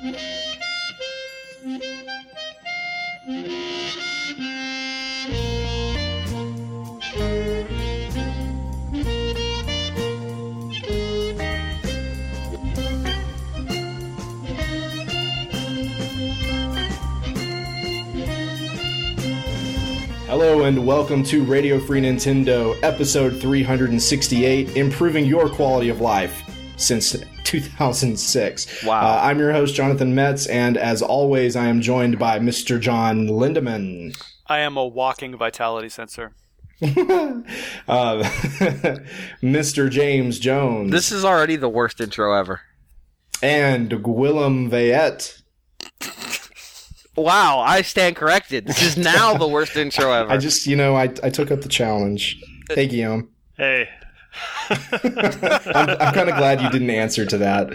Hello and welcome to Radio Free Nintendo, episode 368, improving your quality of life since 2006. Wow. I'm your host, Jonathan Metz, and as always, I am joined by Mr. John Lindemann. I am a walking vitality sensor. Mr. James Jones. This is already the worst intro ever. And Gwillem Vayette. Wow, I stand corrected. This is now the worst intro ever. I took up the challenge. Hey, Guillaume. Hey. I'm kind of glad you didn't answer to that.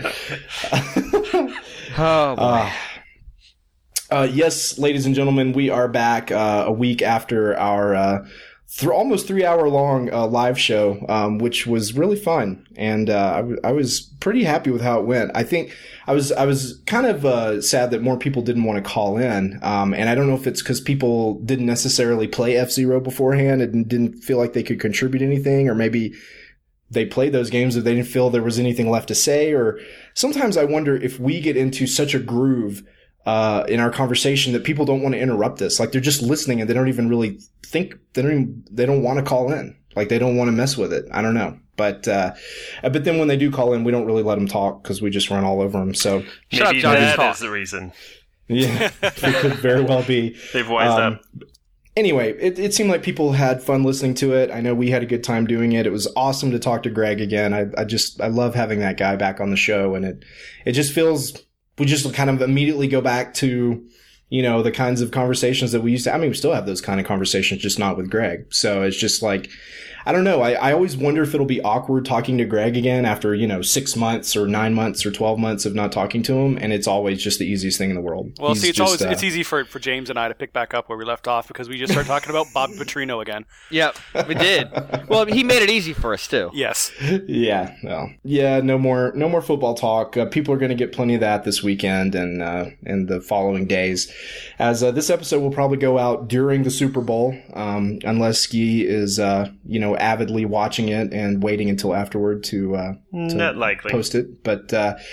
Oh, boy. Yes, ladies and gentlemen, we are back a week after our almost 3-hour-long live show, which was really fun, and I was pretty happy with how it went. I think I was kind of sad that more people didn't want to call in, and I don't know if it's because people didn't necessarily play F-Zero beforehand and didn't feel like they could contribute anything, or maybe they played those games that they didn't feel there was anything left to say, or sometimes I wonder if we get into such a groove in our conversation that people don't want to interrupt us. Like, they're just listening and they don't even really think, they don't want to call in. Like, they don't want to mess with it. I don't know. But then when they do call in, we don't really let them talk because we just run all over them. So maybe that is the reason. Yeah, it could very well be. They've wised up. Anyway, it seemed like people had fun listening to it. I know we had a good time doing it. It was awesome to talk to Greg again. I love having that guy back on the show, and it just feels, we just kind of immediately go back to, the kinds of conversations that we used to. I mean, we still have those kind of conversations, just not with Greg. So it's just like, I don't know. I always wonder if it'll be awkward talking to Greg again after, 6 months or 9 months or 12 months of not talking to him. And it's always just the easiest thing in the world. Well, it's easy for James and I to pick back up where we left off because we just start talking about Bob Petrino again. Yep, we did. Well, he made it easy for us too. Yes. Yeah. Well, yeah. No more football talk. People are going to get plenty of that this weekend and the following days, as this episode will probably go out during the Super Bowl, unless Ski is avidly watching it and waiting until afterward to not likely post it. But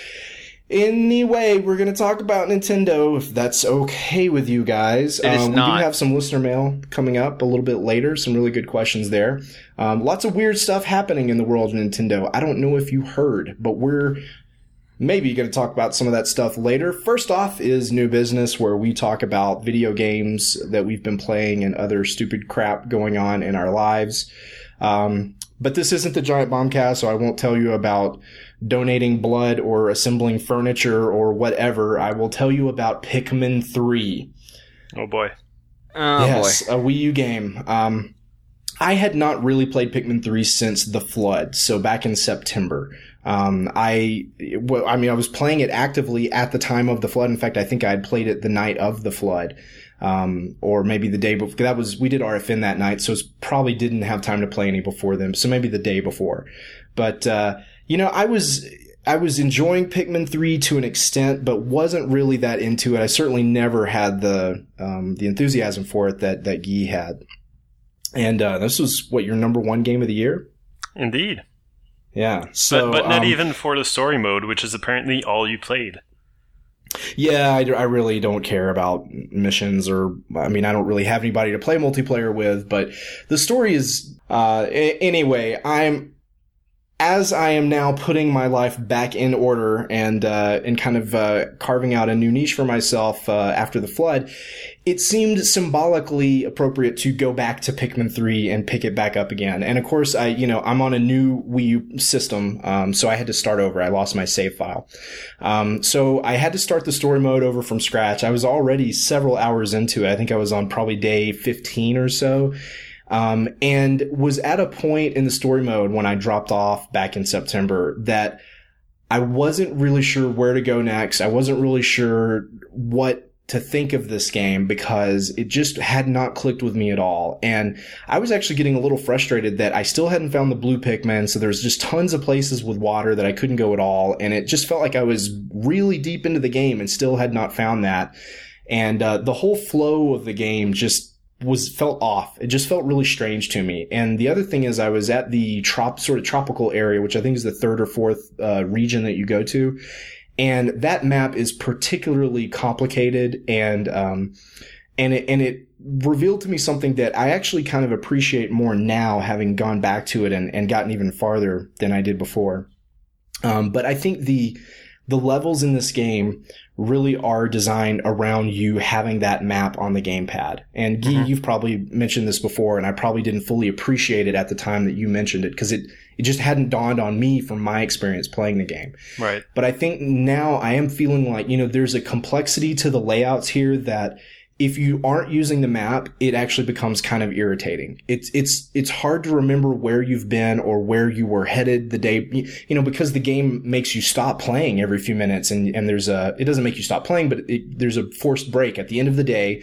anyway, we're going to talk about Nintendo, if that's okay with you guys. It is not. We do have some listener mail coming up a little bit later. Some really good questions there. Lots of weird stuff happening in the world of Nintendo. I don't know if you heard, but we're maybe going to talk about some of that stuff later. First off is New Business, where we talk about video games that we've been playing and other stupid crap going on in our lives. But this isn't the Giant Bombcast, so I won't tell you about donating blood or assembling furniture or whatever. I will tell you about Pikmin 3. Oh boy. Yes, a Wii U game. I had not really played Pikmin 3 since The Flood, so back in September. I was playing it actively at the time of The Flood. In fact, I think I had played it the night of The Flood. Or maybe the day before. We did RFN that night, so it probably didn't have time to play any before then. So maybe the day before. But, I was enjoying Pikmin 3 to an extent, but wasn't really that into it. I certainly never had the enthusiasm for it that Guy had. And, this was your number one game of the year? Indeed. Yeah. So, but not even for the story mode, which is apparently all you played. Yeah, I really don't care about missions I don't really have anybody to play multiplayer with, but the story is, anyway, as I am now putting my life back in order and kind of, carving out a new niche for myself, after The Flood, it seemed symbolically appropriate to go back to Pikmin 3 and pick it back up again. And of course, I'm on a new Wii U system, so I had to start over. I lost my save file. So I had to start the story mode over from scratch. I was already several hours into it. I think I was on probably day 15 or so. And was at a point in the story mode when I dropped off back in September that I wasn't really sure where to go next. I wasn't really sure what to think of this game because it just had not clicked with me at all. And I was actually getting a little frustrated that I still hadn't found the blue Pikmin. So there's just tons of places with water that I couldn't go at all. And it just felt like I was really deep into the game and still had not found that. And the whole flow of the game just felt off. It just felt really strange to me. And the other thing is I was at the sort of tropical area, which I think is the third or fourth region that you go to. And that map is particularly complicated, and it revealed to me something that I actually kind of appreciate more now, having gone back to it and gotten even farther than I did before. But I think the levels in this game really are designed around you having that map on the gamepad. And Guy, you've probably mentioned this before, and I probably didn't fully appreciate it at the time that you mentioned it, because it just hadn't dawned on me from my experience playing the game. Right. But I think now I am feeling like, there's a complexity to the layouts here that if you aren't using the map, it actually becomes kind of irritating. It's hard to remember where you've been or where you were headed the day, because the game makes you stop playing every few minutes, and it doesn't make you stop playing, but there's a forced break at the end of the day.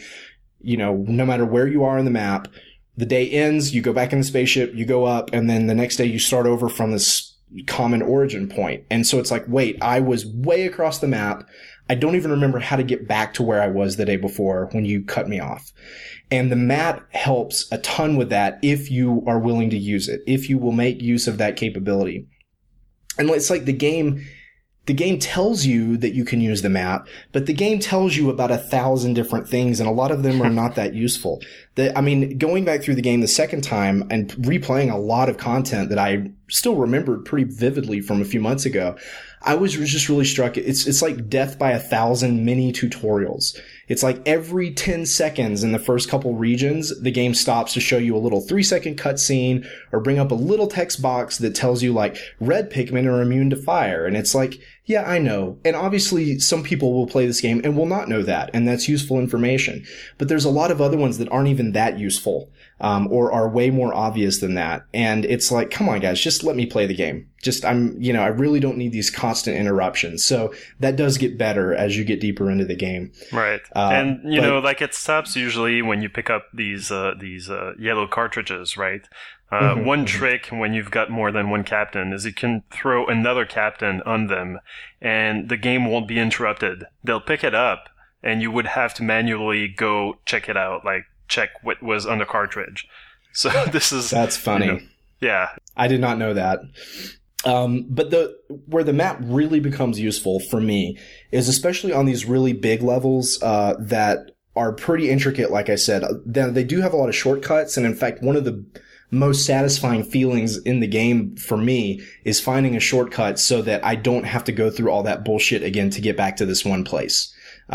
No matter where you are in the map, the day ends, you go back in the spaceship, you go up, and then the next day you start over from this common origin point. And so it's like, wait, I was way across the map. I don't even remember how to get back to where I was the day before when you cut me off. And the map helps a ton with that if you are willing to use it, if you will make use of that capability. And it's like the game tells you that you can use the map, but the game tells you about 1,000 different things, and a lot of them are not that useful. Going back through the game the second time and replaying a lot of content that I still remembered pretty vividly from a few months ago, I was just really struck. It's like death by 1,000 mini tutorials. It's like every 10 seconds in the first couple regions, the game stops to show you a little 3-second cutscene or bring up a little text box that tells you like red Pikmin are immune to fire. And it's like, yeah, I know. And obviously some people will play this game and will not know that. And that's useful information. But there's a lot of other ones that aren't even that useful, or are way more obvious than that. And it's like, come on guys, just let me play the game. I really don't need these constant interruptions. So that does get better as you get deeper into the game. Right. It stops usually when you pick up these yellow cartridges, right? One trick when you've got more than one captain is you can throw another captain on them and the game won't be interrupted. They'll pick it up and you would have to manually go check it out, like check what was on the cartridge. So that's funny. Yeah. I did not know that. But where the map really becomes useful for me is especially on these really big levels, that are pretty intricate. Like I said, they do have a lot of shortcuts. And in fact, one of the most satisfying feelings in the game for me is finding a shortcut so that I don't have to go through all that bullshit again to get back to this one place.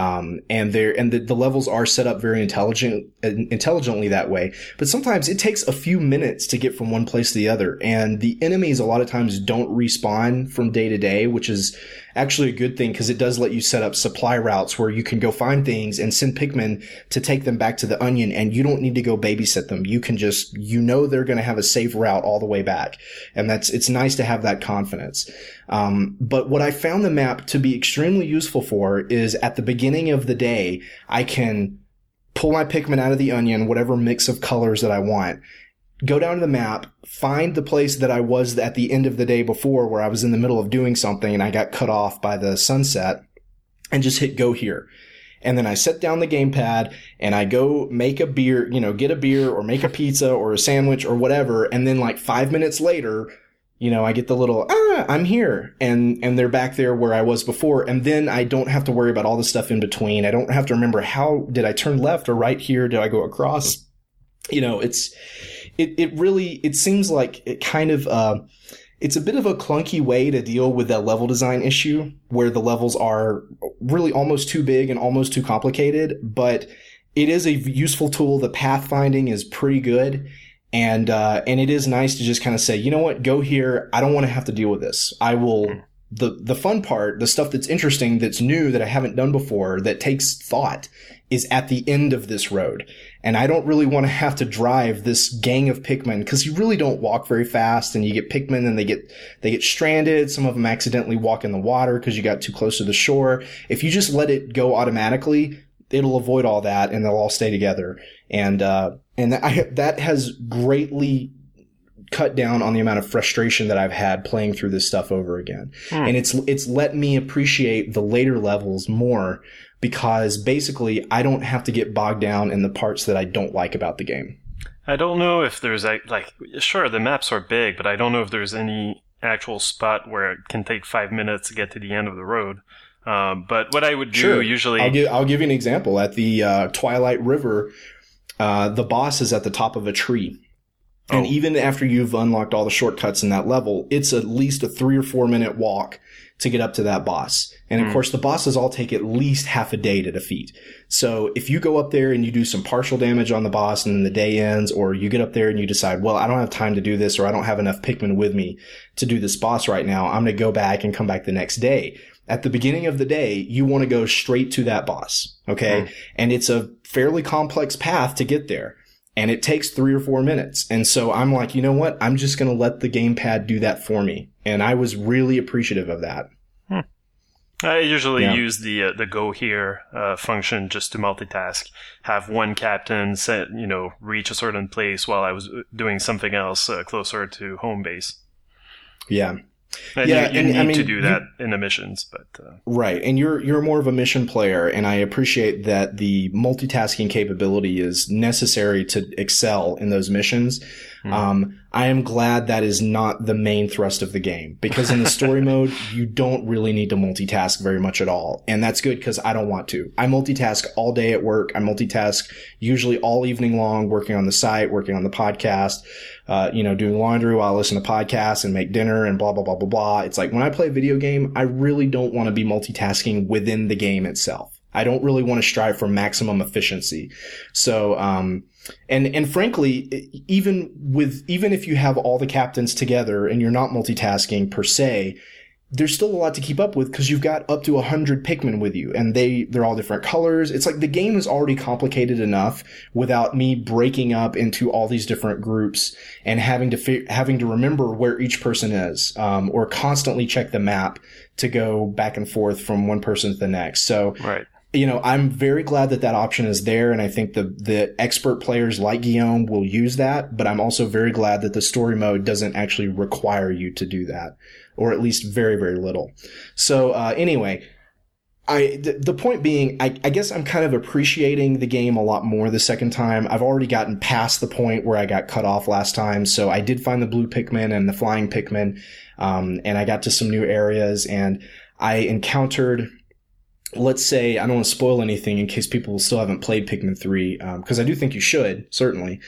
The levels are set up very intelligently that way. But sometimes it takes a few minutes to get from one place to the other. And the enemies a lot of times don't respawn from day to day, which is actually a good thing because it does let you set up supply routes where you can go find things and send Pikmin to take them back to the Onion, and you don't need to go babysit them. You can just, they're going to have a safe route all the way back. And it's nice to have that confidence. But what I found the map to be extremely useful for is at the beginning of the day, I can pull my Pikmin out of the Onion, whatever mix of colors that I want, go down to the map, find the place that I was at the end of the day before where I was in the middle of doing something and I got cut off by the sunset, and just hit go here. And then I set down the gamepad and I go make a beer, get a beer or make a pizza or a sandwich or whatever. And then like 5 minutes later, I get the little, I'm here. And they're back there where I was before. And then I don't have to worry about all the stuff in between. I don't have to remember did I turn left or right here? Did I go across? It seems like it kind of, it's a bit of a clunky way to deal with that level design issue where the levels are really almost too big and almost too complicated, but it is a useful tool. The pathfinding is pretty good. And it is nice to just kind of say, you know what, go here. I don't want to have to deal with this. I will, the fun part, the stuff that's interesting, that's new, that I haven't done before, that takes thought, is at the end of this road. And I don't really want to have to drive this gang of Pikmin because you really don't walk very fast, and you get Pikmin and they get stranded. Some of them accidentally walk in the water because you got too close to the shore. If you just let it go automatically, it'll avoid all that, and they'll all stay together. And that has greatly cut down on the amount of frustration that I've had playing through this stuff over again. And it's let me appreciate the later levels more, because basically I don't have to get bogged down in the parts that I don't like about the game. I don't know if there's sure, the maps are big, but I don't know if there's any actual spot where it can take 5 minutes to get to the end of the road. But what I would do usually, I'll give you an example. At the Twilight River, the boss is at the top of a tree. And even after you've unlocked all the shortcuts in that level, it's at least a 3 or 4 minute walk to get up to that boss. And of course, the bosses all take at least half a day to defeat. So if you go up there and you do some partial damage on the boss and then the day ends, or you get up there and you decide, well, I don't have time to do this, or I don't have enough Pikmin with me to do this boss right now, I'm going to go back and come back the next day. At the beginning of the day, you want to go straight to that boss. Okay. And it's a fairly complex path to get there. And it takes 3 or 4 minutes. And so I'm like, you know what? I'm just going to let the gamepad do that for me. And I was really appreciative of that. I usually use the go here function just to multitask. Have one captain reach a certain place while I was doing something else closer to home base. Yeah. And you need to do that in the missions, but right. And you're more of a mission player, and I appreciate that the multitasking capability is necessary to excel in those missions. I am glad that is not the main thrust of the game, because in the story mode, you don't really need to multitask very much at all. And that's good, because I don't want to. I multitask all day at work. I multitask usually all evening long, working on the site, working on the podcast, doing laundry while I listen to podcasts and make dinner and blah, blah, blah, blah, blah. It's like when I play a video game, I really don't want to be multitasking within the game itself. I don't really want to strive for maximum efficiency. So, and frankly, even if you have all the captains together and you're not multitasking per se, there's still a lot to keep up with, because you've got up to 100 Pikmin with you, and they're all different colors. It's like the game is already complicated enough without me breaking up into all these different groups and having to remember where each person is, or constantly check the map to go back and forth from one person to the next. So, right. I'm very glad that option is there, and I think the expert players like Guillaume will use that, but I'm also very glad that the story mode doesn't actually require you to do that, or at least very, very little. So, anyway, the point being, I guess I'm kind of appreciating the game a lot more the second time. I've already gotten past the point where I got cut off last time, so I did find the blue Pikmin and the flying Pikmin, and I got to some new areas, and I encountered, let's say, I don't want to spoil anything in case people still haven't played Pikmin 3, because I do think you should, certainly.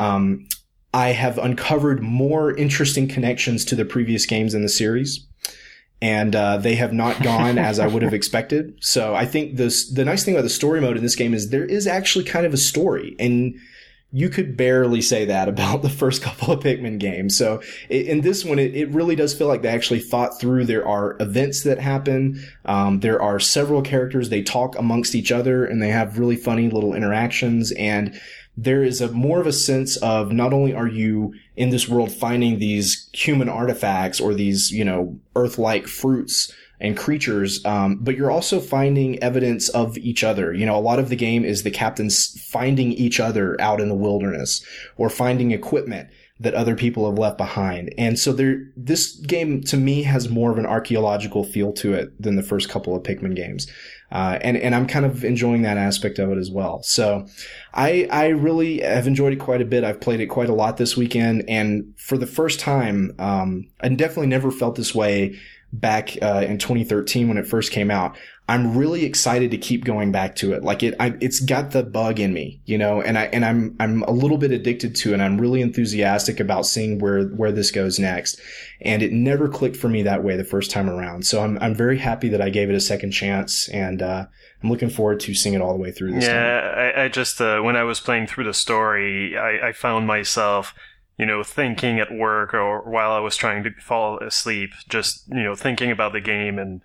I have uncovered more interesting connections to the previous games in the series, and they have not gone as I would have expected. So I think the nice thing about the story mode in this game is there is actually kind of a story, and you could barely say that about the first couple of Pikmin games. So in this one, it really does feel like they actually thought through. There are events that happen. There are several characters. They talk amongst each other, and they have really funny little interactions. And there is more of a sense of, not only are you in this world finding these human artifacts or these, Earth-like fruits and creatures, but you're also finding evidence of each other. A lot of the game is the captains finding each other out in the wilderness, or finding equipment that other people have left behind. And so this game, to me, has more of an archaeological feel to it than the first couple of Pikmin games. And I'm kind of enjoying that aspect of it as well. So I really have enjoyed it quite a bit. I've played it quite a lot this weekend, and for the first time, I definitely never felt this way back in 2013 when it first came out. I'm really excited to keep going back to it. Like it's got the bug in me, and I'm a little bit addicted to it. And I'm really enthusiastic about seeing where this goes next. And it never clicked for me that way the first time around. So I'm very happy that I gave it a second chance, and I'm looking forward to seeing it all the way through this time. Yeah, I just when I was playing through the story, I found myself, thinking at work or while I was trying to fall asleep, just, thinking about the game. And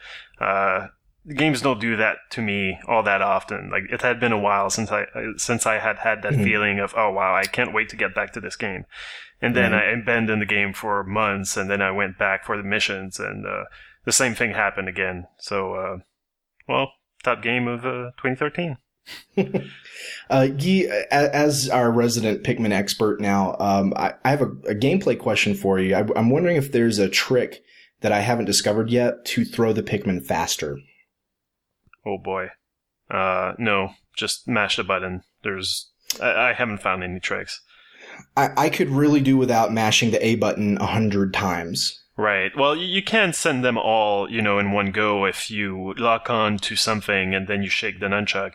games don't do that to me all that often. Like, it had been a while since I had that feeling of, oh wow, I can't wait to get back to this game. And then I abandoned the game for months, and then I went back for the missions, and the same thing happened again. So, top game of 2013. Guy, as our resident Pikmin expert now, I have a gameplay question for you. I'm wondering if there's a trick that I haven't discovered yet to throw the Pikmin faster. Oh boy. No, just mash the button. I haven't found any tricks. I could really do without mashing the A button 100 times. Right. Well, you can send them all, in one go if you lock on to something and then you shake the nunchuck.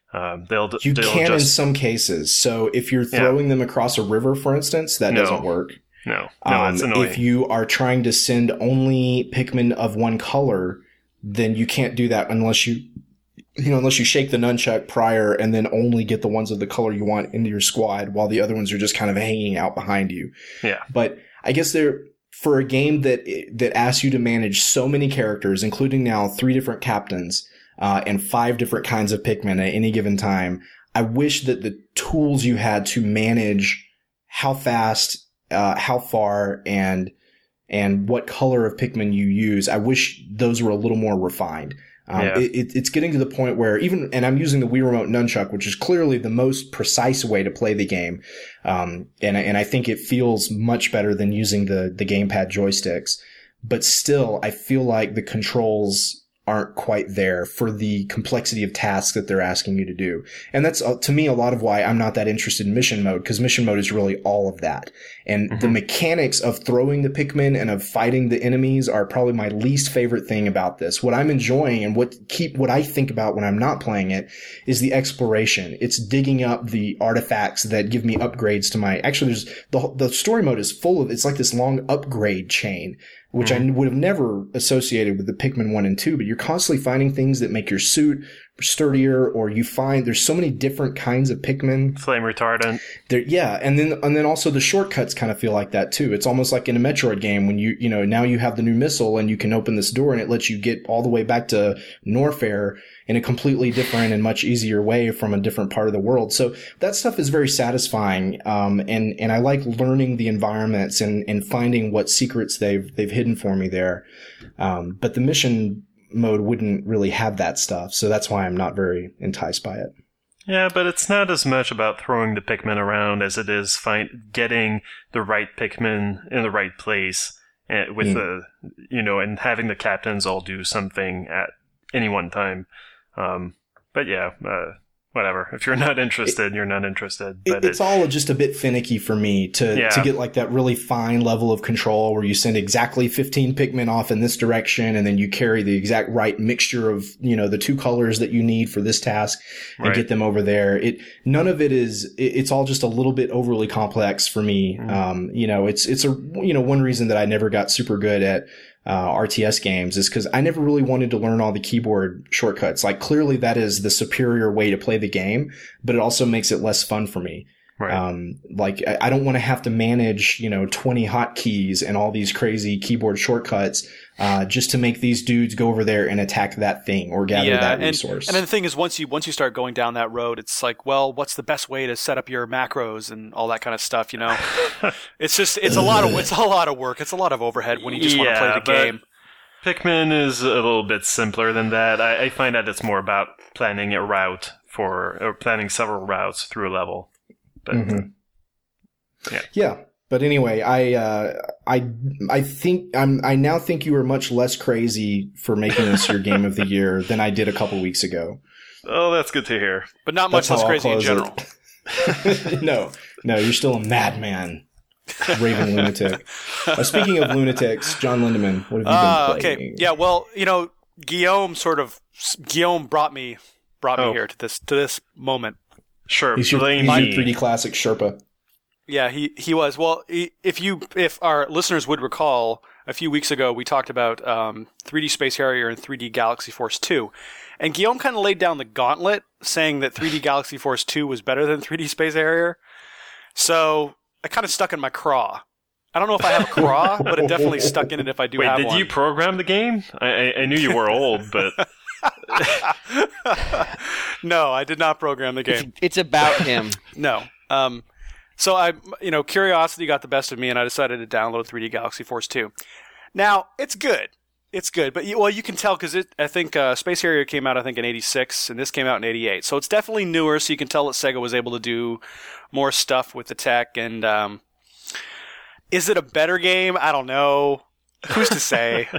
You can in some cases. So if you're throwing them across a river, for instance, that doesn't work. No, it's annoying. If you are trying to send only Pikmin of one color, then you can't do that unless you shake the nunchuck prior and then only get the ones of the color you want into your squad while the other ones are just kind of hanging out behind you. Yeah. But I guess for a game that asks you to manage so many characters, including now 3 different captains, and 5 different kinds of Pikmin at any given time, I wish that the tools you had to manage how fast, how far, and what color of Pikmin you use, I wish those were a little more refined. It's getting to the point where and I'm using the Wii Remote Nunchuck, which is clearly the most precise way to play the game. And I think it feels much better than using the gamepad joysticks. But still, I feel like the controls aren't quite there for the complexity of tasks that they're asking you to do. And that's, to me, a lot of why I'm not that interested in mission mode, because mission mode is really all of that. And the mechanics of throwing the Pikmin and of fighting the enemies are probably my least favorite thing about this. What I'm enjoying and what I think about when I'm not playing it is the exploration. It's digging up the artifacts that give me upgrades to there's the story mode is full of, it's like this long upgrade chain, which I would have never associated with the Pikmin 1 and 2, but you're constantly finding things that make your suit sturdier, or you find there's so many different kinds of Pikmin. Flame retardant. And then also the shortcuts kind of feel like that too. It's almost like in a Metroid game when now you have the new missile and you can open this door and it lets you get all the way back to Norfair in a completely different and much easier way from a different part of the world. So that stuff is very satisfying. And I like learning the environments and finding what secrets they've hidden for me there. But the mission mode wouldn't really have that stuff. So that's why I'm not very enticed by it. Yeah, but it's not as much about throwing the Pikmin around as it is getting the right Pikmin in the right place with and having the captains all do something at any one time. But yeah, whatever. If you're not interested, you're not interested. But it's all just a bit finicky for me to get like that really fine level of control where you send exactly 15 Pikmin off in this direction and then you carry the exact right mixture of, the 2 colors that you need for this task and get them over there. None of it it's all just a little bit overly complex for me. It's one reason that I never got super good at RTS games is because I never really wanted to learn all the keyboard shortcuts. Like clearly that is the superior way to play the game, but it also makes it less fun for me. Right. I don't want to have to manage, 20 hotkeys and all these crazy keyboard shortcuts, just to make these dudes go over there and attack that thing or gather that resource. And then the thing is, once you start going down that road, it's like, well, what's the best way to set up your macros and all that kind of stuff, It's a lot of work. It's a lot of overhead when you just want to play the game. Pikmin is a little bit simpler than that. I find that it's more about planning a route or planning several routes through a level. But, yeah. But anyway, I now think you are much less crazy for making this your game of the year than I did a couple weeks ago. Oh, that's good to hear. But not much less crazy in general. No, you're still a madman, raving lunatic. Speaking of lunatics, John Lindemann, what have you been playing? Okay, yeah, well, Guillaume brought me here to this moment. Sure, he's your 3D Classic Sherpa. Yeah, he was. Well, if our listeners would recall, a few weeks ago we talked about 3D Space Harrier and 3D Galaxy Force 2. And Guillaume kind of laid down the gauntlet, saying that 3D Galaxy Force 2 was better than 3D Space Harrier. So I kind of stuck in my craw. I don't know if I have a craw, but it definitely stuck in it if I do have one. Wait, did you program the game? I knew you were old, but... No, I did not program the game. It's about him. No. So curiosity got the best of me, and I decided to download 3D Galaxy Force 2. Now, it's good. It's good, but you can tell because I think Space Harrier came out in '86, and this came out in '88, so it's definitely newer. So you can tell that Sega was able to do more stuff with the tech. And is it a better game? I don't know. Who's to say?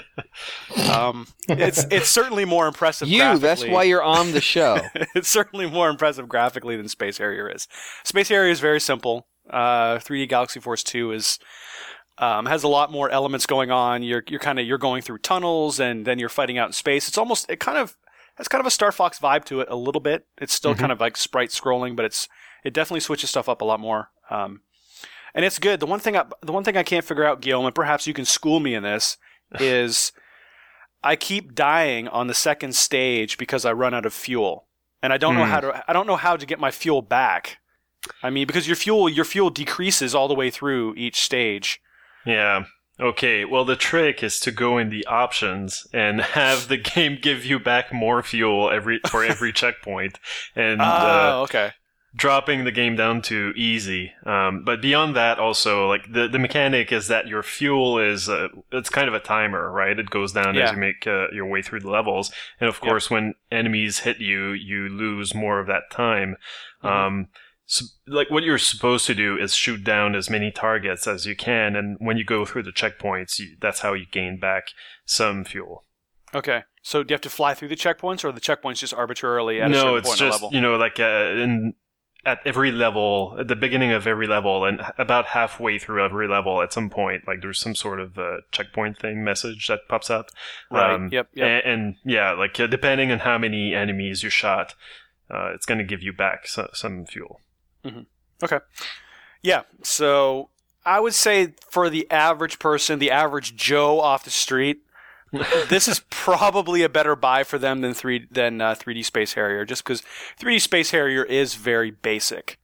It's certainly more impressive. That's why you're on the show. It's certainly more impressive graphically than Space Harrier is. Space Harrier is very simple. 3D Galaxy Force 2 is. Has a lot more elements going on. You're going through tunnels and then you're fighting out in space. It has kind of a Star Fox vibe to it a little bit. It's still kind of like sprite scrolling, but it definitely switches stuff up a lot more. And it's good. The one thing I can't figure out, Guillaume, and perhaps you can school me in this, is I keep dying on the second stage because I run out of fuel, and I don't know how to get my fuel back. I mean, because your fuel decreases all the way through each stage. Yeah. Okay. Well, the trick is to go in the options and have the game give you back more fuel for every checkpoint, and okay. Dropping the game down to easy. But beyond that, also, like the mechanic is that your fuel is it's kind of a timer, right? It goes down as you make your way through the levels, and of course, when enemies hit you, you lose more of that time. So, like, what you're supposed to do is shoot down as many targets as you can, and when you go through the checkpoints, that's how you gain back some fuel. Okay. So do you have to fly through the checkpoints, or are the checkpoints just arbitrarily at a certain point on the level? No, it's just, at every level, at the beginning of every level, and about halfway through every level at some point, like, there's some sort of checkpoint thing message that pops up. Right, yep. And yeah, like, depending on how many enemies you shot, it's going to give you back some fuel. Mm-hmm. Okay. Yeah, so I would say for the average person, the average Joe off the street, this is probably a better buy for them than 3D Space Harrier, just because 3D Space Harrier is very basic.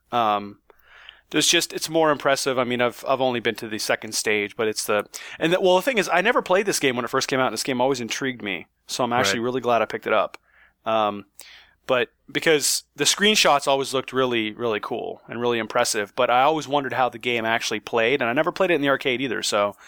It's more impressive. I mean, I've only been to the second stage, but the thing is, I never played this game when it first came out, and this game always intrigued me, so I'm actually really glad I picked it up. But because the screenshots always looked really, really cool and really impressive, but I always wondered how the game actually played, and I never played it in the arcade either, So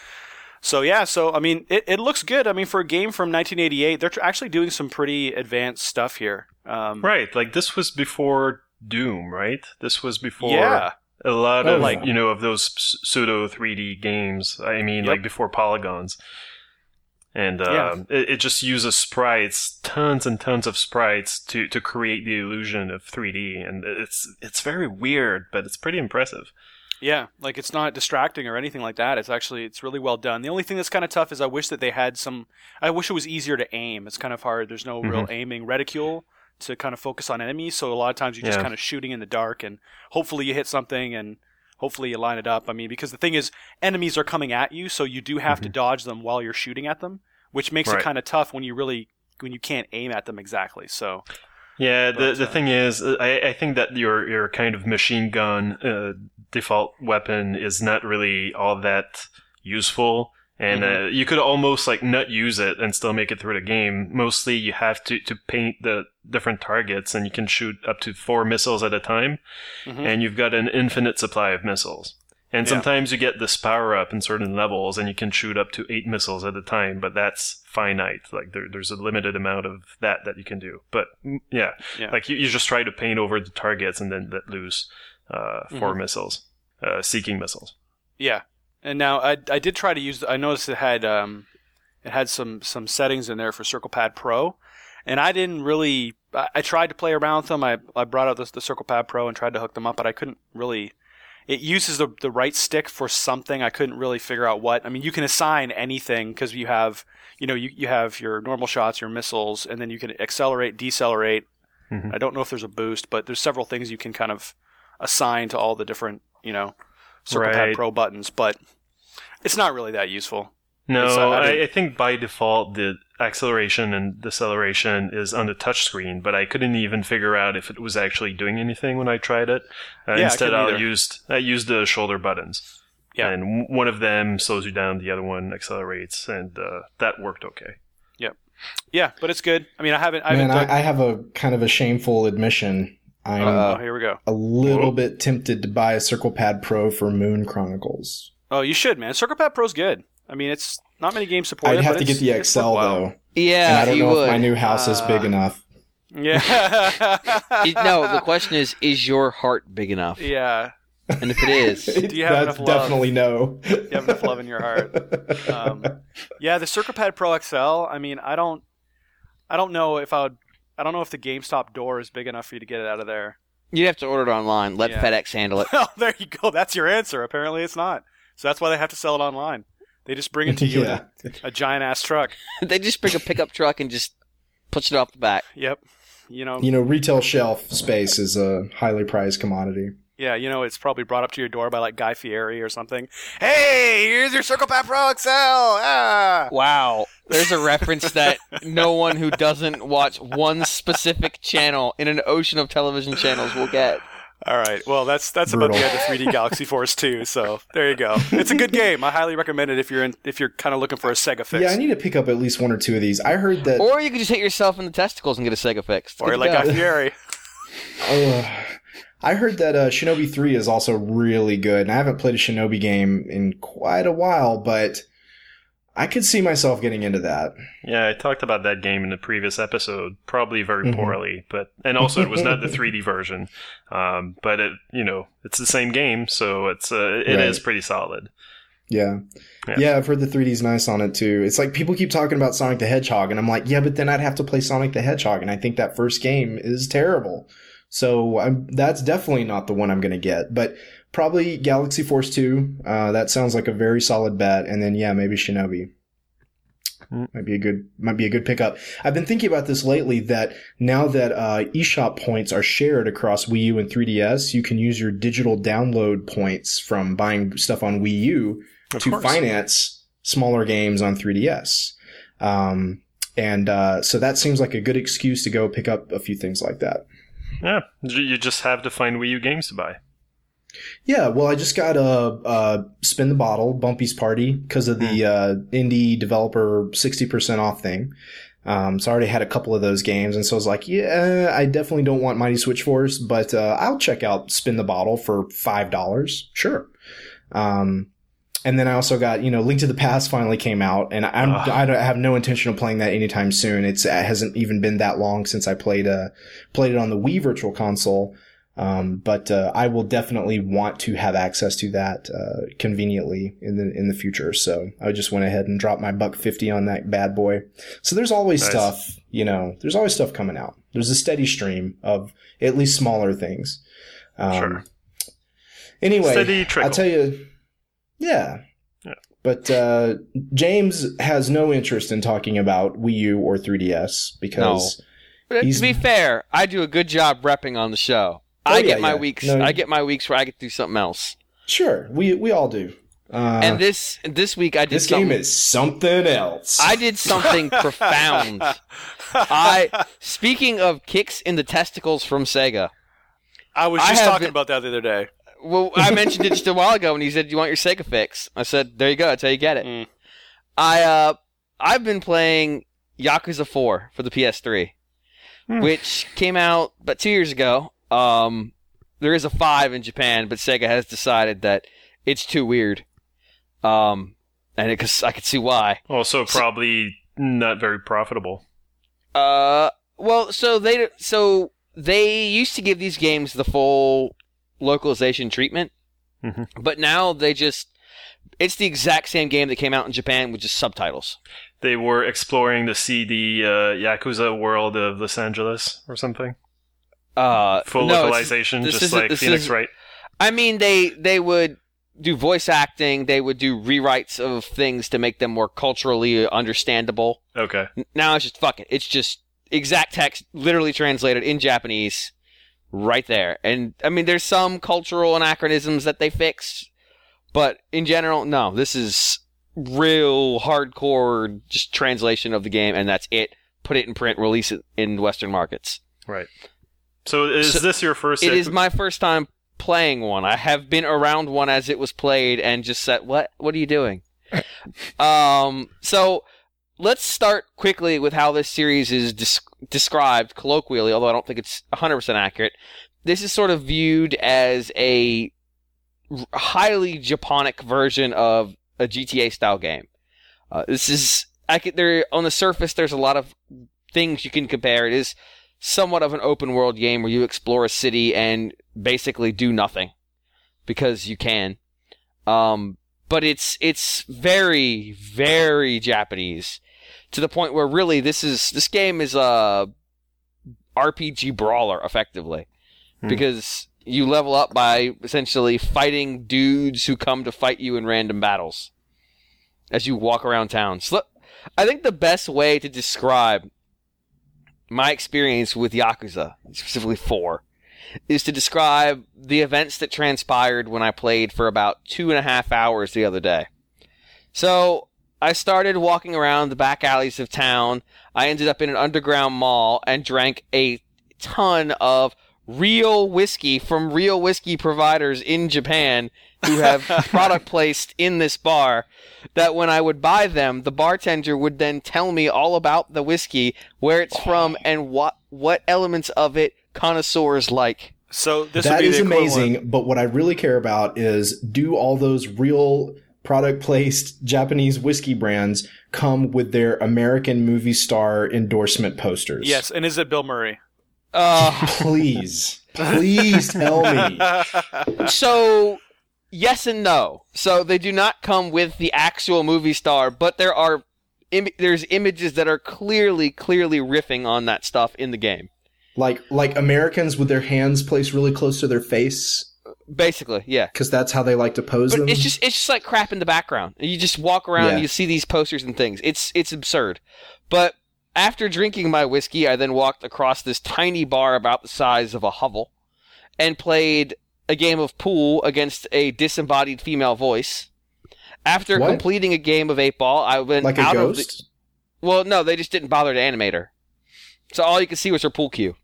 I mean, it looks good. I mean, for a game from 1988, they're actually doing some pretty advanced stuff here. Right, like this was before Doom, right? This was before a lot of of those pseudo 3D games. I mean, like before polygons. And it just uses sprites, tons and tons of sprites to create the illusion of 3D, and it's very weird, but it's pretty impressive. Yeah, like it's not distracting or anything like that. It's really well done. The only thing that's kind of tough is I wish it was easier to aim. It's kind of hard. There's no real aiming reticule to kind of focus on enemies, so a lot of times you're just kind of shooting in the dark, and hopefully you hit something and hopefully you line it up. I mean, because the thing is, enemies are coming at you, so you do have to dodge them while you're shooting at them, which makes it kind of tough when you can't aim at them exactly. So yeah, the thing is, I think that your kind of machine gun default weapon is not really all that useful, and you could almost like not use it and still make it through the game. Mostly you have to paint the different targets, and you can shoot up to 4 missiles at a time, and you've got an infinite supply of missiles. And sometimes you get this power up in certain levels, and you can shoot up to 8 missiles at a time, but that's finite. Like there's a limited amount of that you can do. But like you just try to paint over the targets and then let loose 4 missiles, seeking missiles. Yeah. And now I did try to use. I noticed it had some settings in there for CirclePad Pro, and I didn't really. I tried to play around with them. I brought out the CirclePad Pro and tried to hook them up, but I couldn't really. It uses the right stick for something. I couldn't really figure out what. I mean, you can assign anything because you have you have your normal shots, your missiles, and then you can accelerate, decelerate. I don't know if there's a boost, but there's several things you can kind of assign to all the different CirclePad Pro buttons, but it's not really that useful. No, I think by default the acceleration and deceleration is on the touch screen, but I couldn't even figure out if it was actually doing anything when I tried it. Instead, I used the shoulder buttons. Yeah. And one of them slows you down, the other one accelerates, and that worked okay. Yep. Yeah, but it's good. I mean, I have a kind of a shameful admission. I'm here we go. A little bit tempted to buy a CirclePad Pro for Moon Chronicles. Oh, you should, man. CirclePad Pro's good. I mean, it's Not many games support it. I'd have but to get the it's XL, worked well. though. Yeah, And I don't you know would. if my new house is big enough. Yeah. No, the question is your heart big enough? Yeah. And if it is, Do you have That's enough love? definitely no. You have enough love in your heart. Yeah, the CircuitPad Pro XL. I mean, I don't know if I don't know if the GameStop door is big enough for you to get it out of there. you'd have to order it online. Let Yeah. FedEx handle it. Well, there you go. That's your answer. Apparently, it's not. So that's why they have to sell it online. They just bring it to you Yeah. in a giant ass truck. They just bring a pickup truck and just push it off the back. Yep. You know, Retail shelf space is a highly prized commodity. yeah, it's probably brought up to your door by like Guy Fieri or something. Hey, here's your CircuitPad Pro XL. Ah. Wow. There's a reference that no one who doesn't watch one specific channel in an ocean of television channels will get. All right. Well, that's about Brutal. the end of 3D Galaxy Force 2. So there you go. It's a good game. I highly recommend it if you're kind of looking for a Sega fix. Yeah, I need to pick up at least one or two of these. I heard that. Or you could just hit yourself in the testicles and get a Sega fix. It's Or good to like go. Guy Fieri. I heard that Shinobi 3 is also really good, and I haven't played a Shinobi game in quite a while, but I could see myself getting into that. Yeah, I talked about that game in the previous episode, probably very Mhm. poorly, and also it was not the 3D version, but it's the same game, so it Right. is pretty solid. Yeah. Yeah. Yeah, I've heard the 3D's nice on it too. It's like people keep talking about Sonic the Hedgehog, and I'm like, yeah, but then I'd have to play Sonic the Hedgehog, and I think that first game is terrible. So that's definitely not the one I'm going to get, but probably Galaxy Force 2. That sounds like a very solid bet. And then, yeah, maybe Shinobi. Might be a good pickup. I've been thinking about this lately that now that eShop points are shared across Wii U and 3DS, you can use your digital download points from buying stuff on Wii U Of to course. finance smaller games on 3DS. So that seems like a good excuse to go pick up a few things like that. Yeah, you just have to find Wii U games to buy. Yeah, well, I just got a Spin the Bottle, Bumpy's Party, because of the indie developer 60% off thing. So I already had a couple of those games, and so I was like, yeah, I definitely don't want Mighty Switch Force, but I'll check out Spin the Bottle for $5. Sure. And then I also got, Link to the Past finally came out, and I have no intention of playing that anytime soon. It hasn't even been that long since I played it on the Wii Virtual Console. But I will definitely want to have access to that conveniently in the future. So I just went ahead and dropped my $150 on that bad boy. So there's always Nice. stuff, there's always stuff coming out. There's a steady stream of at least smaller things. Sure. Anyway, Steady trickle. I'll tell you, yeah. Yeah. But James has no interest in talking about Wii U or 3DS because But He's- to be fair, I do a good job repping on the show. Oh, I yeah, get my yeah. weeks. No, I get my weeks where I get to do something else. sure, we all do. And this week I did This something. game is something else. I did something profound. Speaking of kicks in the testicles from Sega. I was I just have talking been- about that the other day. Well, I mentioned it just a while ago when he said, "Do you want your Sega fix?" I said, "There you go. That's how you get it." Mm. I've been playing Yakuza 4 for the PS3, which came out about 2 years ago. There is a 5 in Japan, but Sega has decided that it's too weird. And I could see why. Also, probably not very profitable. Well, so they used to give these games the full localization treatment, Mhm. but now it's the exact same game that came out in Japan with just subtitles. They were exploring the CD Yakuza world of Los Angeles or something. Full no, localization, this just isn't- like this Phoenix is- Wright. I mean, they would do voice acting, they would do rewrites of things to make them more culturally understandable. Okay. Now it's just fuck it. It's just exact text, literally translated in Japanese, right there. And I mean, there's some cultural anachronisms that they fix, but in general, no. This is real hardcore just translation of the game, and that's it. Put it in print, release it in Western markets. Right. So is this your first? It is my first time playing one. I have been around one as it was played and just said, "What are you doing?" So let's start quickly with how this series is described colloquially, although I don't think it's 100% accurate. This is sort of viewed as a highly Japonic version of a GTA-style game. This is there on the surface. There's a lot of things you can compare. It is somewhat of an open world game where you explore a city and basically do nothing because you can. But it's very, very Japanese to the point where really this game is a RPG brawler effectively because you level up by essentially fighting dudes who come to fight you in random battles as you walk around town. So I think the best way to describe my experience with Yakuza, specifically 4, is to describe the events that transpired when I played for about 2.5 hours the other day. So, I started walking around the back alleys of town. I ended up in an underground mall and drank a ton of real whiskey from real whiskey providers in Japan who have product placed in this bar, that when I would buy them, the bartender would then tell me all about the whiskey, where it's from, and what elements of it connoisseurs like. So this that would be is the amazing, but what I really care about is, do all those real product placed Japanese whiskey brands come with their American movie star endorsement posters? Yes, and is it Bill Murray? Please tell me. So, yes and no. So they do not come with the actual movie star, but there's images that are clearly riffing on that stuff in the game. Like Americans with their hands placed really close to their face. Basically, yeah. Because that's how they like to pose But them. it's just like crap in the background. You just walk around and you see these posters and things. It's absurd. But after drinking my whiskey, I then walked across this tiny bar about the size of a hovel and played a game of pool against a disembodied female voice. After completing a game of 8-ball, I went like a out ghost? of the... Well, no, they just didn't bother to animate her. So all you could see was her pool cue.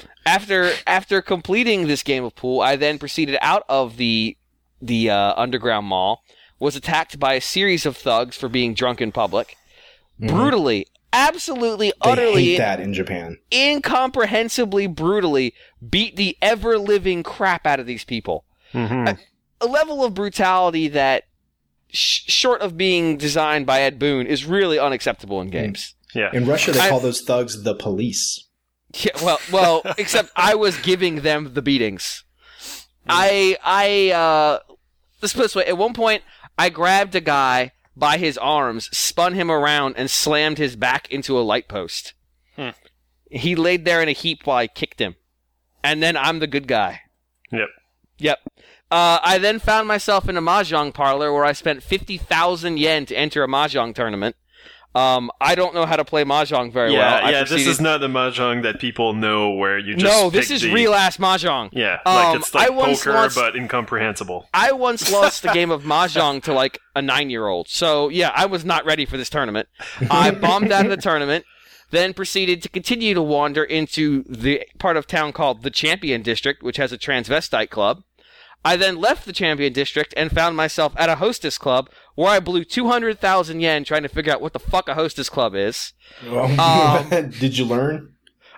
After completing this game of pool, I then proceeded out of the underground mall, was attacked by a series of thugs for being drunk in public, brutally, absolutely, utterly, hate that in Japan, incomprehensibly brutally beat the ever-living crap out of these people. A level of brutality that, short of being designed by Ed Boon, is really unacceptable in games. Yeah. In Russia, they call those thugs the police. Yeah, well, except I was giving them the beatings. Let's put it this way. At one point, I grabbed a guy by his arms, spun him around, and slammed his back into a light post. He laid there in a heap while I kicked him. And then I'm the good guy. Yep. I then found myself in a mahjong parlor where I spent 50,000 yen to enter a mahjong tournament. I don't know how to play mahjong very well. Yeah, this is not the mahjong that people know where you just No, this is real-ass mahjong. Yeah, it's like poker, but incomprehensible. I once lost a game of mahjong to, like, a 9-year-old. So, yeah, I was not ready for this tournament. I bombed out of the tournament, then proceeded to continue to wander into the part of town called the Champion District, which has a transvestite club. I then left the Champion District and found myself at a hostess club where I blew 200,000 yen trying to figure out what the fuck a hostess club is. Did you learn?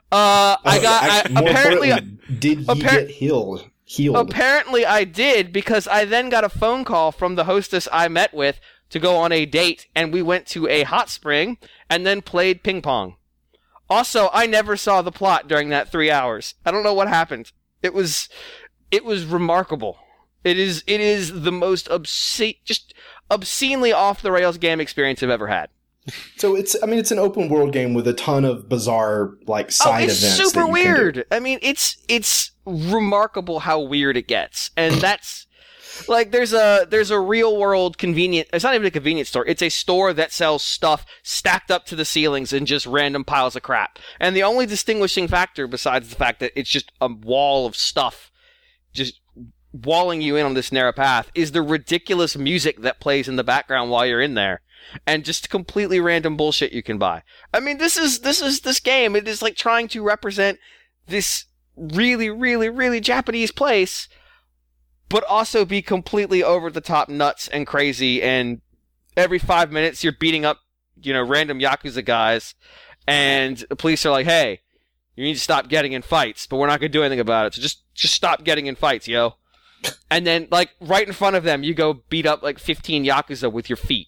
Did he get healed? Apparently I did, because I then got a phone call from the hostess I met with to go on a date, and we went to a hot spring and then played ping pong. Also, I never saw the plot during that 3 hours. I don't know what happened. It was remarkable. It is the most obscenely off the rails game experience I've ever had. So it's an open world game with a ton of bizarre side events. It's super weird. I mean, it's remarkable how weird it gets, and that's there's a real world convenient. It's not even a convenience store. It's a store that sells stuff stacked up to the ceilings in just random piles of crap. And the only distinguishing factor, besides the fact that it's just a wall of stuff just walling you in on this narrow path, is the ridiculous music that plays in the background while you're in there, and just completely random bullshit you can buy. I mean, this game. It is like trying to represent this really, really, really Japanese place, but also be completely over the top nuts and crazy. And every 5 minutes, you're beating up, random Yakuza guys, and the police are like, "Hey, you need to stop getting in fights, but we're not going to do anything about it. So just stop getting in fights, yo." And then, right in front of them, you go beat up 15 Yakuza with your feet.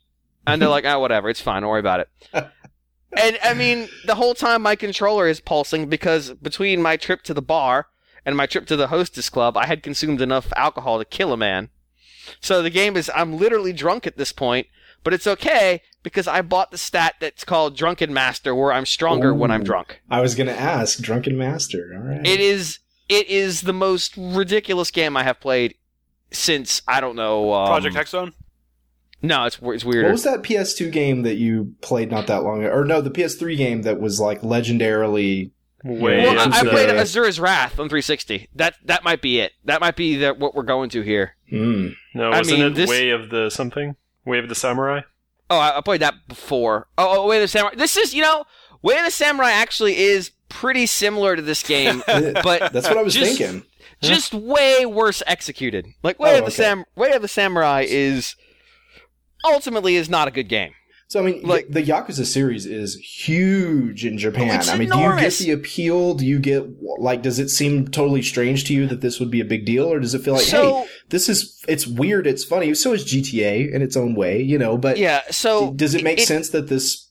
And they're like, whatever, it's fine, don't worry about it. And, I mean, the whole time my controller is pulsing because between my trip to the bar and my trip to the hostess club, I had consumed enough alcohol to kill a man. So the game is, I'm literally drunk at this point, but it's okay because I bought the stat that's called Drunken Master, where I'm stronger when I'm drunk. I was going to ask, Drunken Master, all right. It is the most ridiculous game I have played since, I don't know... Project X Zone? No, it's weirder. What was that PS2 game that you played not that long ago? Or no, the PS3 game that was like legendarily... Well, I played Azura's Wrath on 360. That might be it. That might be what we're going to here. Mm. No, wasn't it Way of the something? Way of the Samurai? Oh, I played that before. Oh, Way of the Samurai. This is, Way of the Samurai actually is pretty similar to this game, but that's what I was thinking. Just way worse executed. Like Way of the Samurai is ultimately not a good game. So I mean, like the Yakuza series is huge in Japan. It's I mean, enormous. Do you get the appeal? Do you get does it seem totally strange to you that this would be a big deal, or does it feel like, hey, it's weird, it's funny? So is GTA in its own way, But yeah. So does it make sense that this,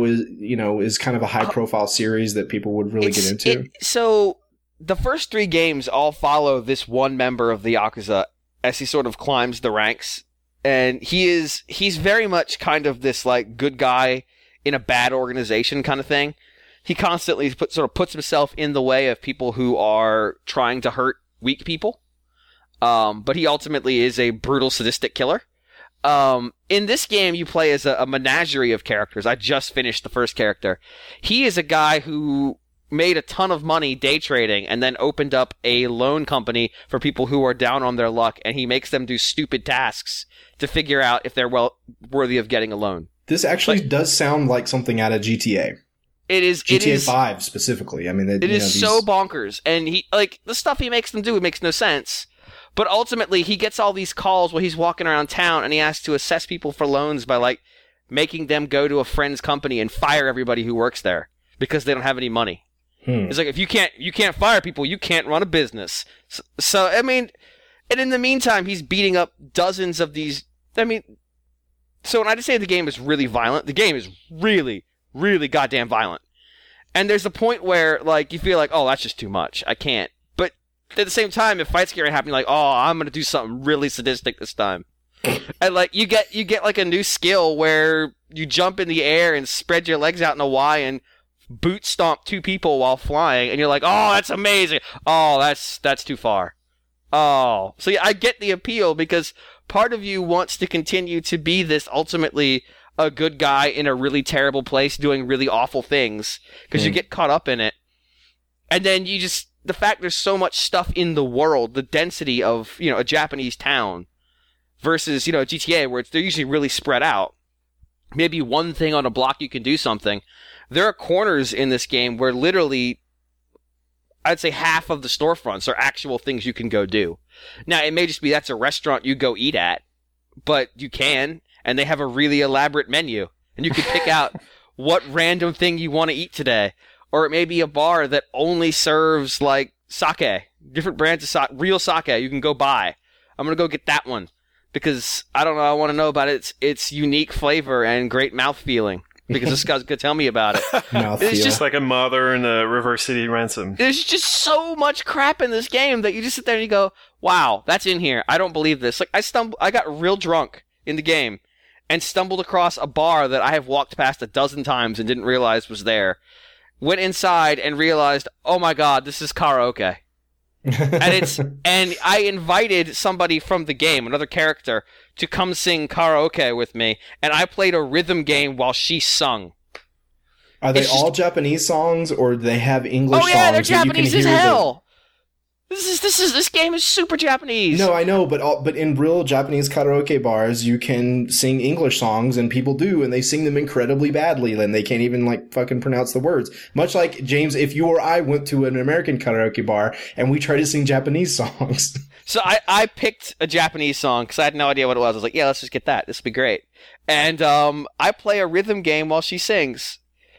is kind of a high profile series that people would really get into? So the first 3 games all follow this one member of the Yakuza as he sort of climbs the ranks. And he's very much kind of this like good guy in a bad organization kind of thing. He constantly puts himself in the way of people who are trying to hurt weak people. But he ultimately is a brutal, sadistic killer. In this game, you play as a menagerie of characters. I just finished the first character. He is a guy who made a ton of money day trading and then opened up a loan company for people who are down on their luck, and he makes them do stupid tasks to figure out if they're worthy of getting a loan. This actually does sound like something out of GTA. It is GTA 5 specifically. I mean, it is so bonkers, and the stuff he makes them do, it makes no sense. But ultimately, he gets all these calls while he's walking around town, and he has to assess people for loans by making them go to a friend's company and fire everybody who works there because they don't have any money. It's like, if you can't fire people, you can't run a business. So I mean, and in the meantime, he's beating up dozens of these. I mean, so when I just say the game is really violent, the game is really, really goddamn violent. And there's a point where you feel like, oh, that's just too much. I can't. But at the same time, if fights get happening, like, oh, I'm gonna do something really sadistic this time. And you get like a new skill where you jump in the air and spread your legs out in a Y and boot stomp 2 people while flying, and you're like, oh, that's amazing. Oh, that's too far. Oh, so yeah, I get the appeal because part of you wants to continue to be this ultimately a good guy in a really terrible place doing really awful things because you get caught up in it. And then the fact there's so much stuff in the world, the density of, a Japanese town versus, GTA where they're usually really spread out. Maybe one thing on a block you can do something. There are corners in this game where literally, I'd say half of the storefronts are actual things you can go do. Now, it may just be that's a restaurant you go eat at, but you can, and they have a really elaborate menu, and you can pick out what random thing you want to eat today. Or it may be a bar that only serves, sake, different brands of sake, real sake you can go buy. I'm going to go get that one, because, I don't know, I want to know about its unique flavor and great mouth feeling. Because this guy's going to tell me about it. It's just like a mother in a River City Ransom. There's just so much crap in this game that you just sit there and you go, wow, that's in here. I don't believe this. I got real drunk in the game and stumbled across a bar that I have walked past 12 times and didn't realize was there. Went inside and realized, oh my god, this is karaoke. And I invited somebody from the game, another character, to come sing karaoke with me, and I played a rhythm game while she sung. Are they all Japanese songs, or do they have English songs? Oh yeah, they're Japanese as hell. This game is super Japanese. No, I know, but in real Japanese karaoke bars, you can sing English songs, and people do, and they sing them incredibly badly, and they can't even fucking pronounce the words. Much like, James, if you or I went to an American karaoke bar and we tried to sing Japanese songs. So I picked a Japanese song because I had no idea what it was. I was like, yeah, let's just get that. This will be great. And I play a rhythm game while she sings.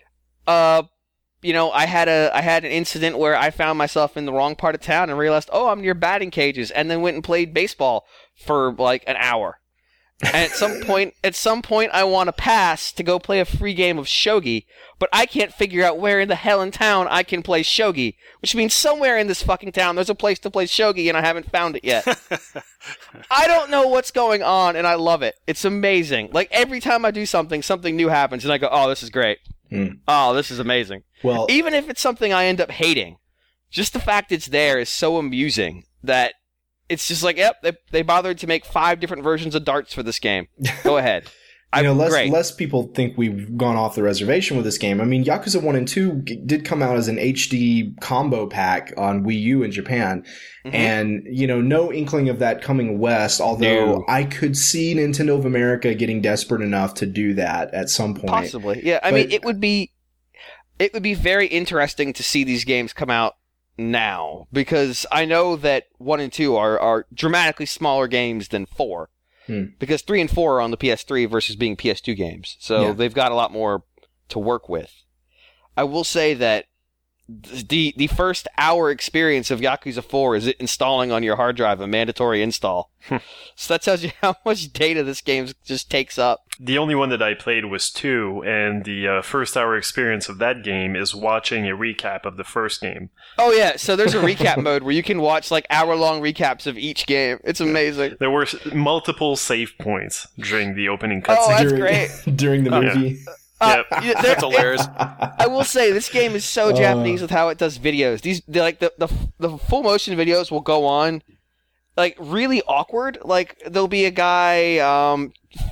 I had an incident where I found myself in the wrong part of town and realized, oh, I'm near batting cages, and then went and played baseball for an hour. And at some point, I want to pass to go play a free game of shogi, but I can't figure out where in the hell in town I can play shogi, which means somewhere in this fucking town there's a place to play shogi, and I haven't found it yet. I don't know what's going on, and I love it. It's amazing. Like, every time I do something new happens, and I go, oh, this is great. Oh, this is amazing. Well, even if it's something I end up hating, just the fact it's there is so amusing that it's just like, yep, they bothered to make 5 different versions of darts for this game. Go ahead. Less people think we've gone off the reservation with this game. I mean, Yakuza 1 and 2 did come out as an HD combo pack on Wii U in Japan. Mm-hmm. And, no inkling of that coming west, although I could see Nintendo of America getting desperate enough to do that at some point. Possibly. Yeah, I mean, it would be very interesting to see these games come out now, because I know that 1 and 2 are dramatically smaller games than 4. Because 3 and 4 are on the PS3 versus being PS2 games. So they've got a lot more to work with. I will say that the first hour experience of Yakuza 4 is it installing on your hard drive, a mandatory install. So that tells you how much data this game just takes up. The only one that I played was 2, and the first hour experience of that game is watching a recap of the first game. Oh yeah, so there's a recap mode where you can watch like hour-long recaps of each game. It's amazing. There were multiple save points during the opening cutscene. Oh, that's great. During the movie. Yep. That's hilarious. I will say this game is so Japanese with how it does videos. The full motion videos will go on like really awkward. Like there'll be a guy.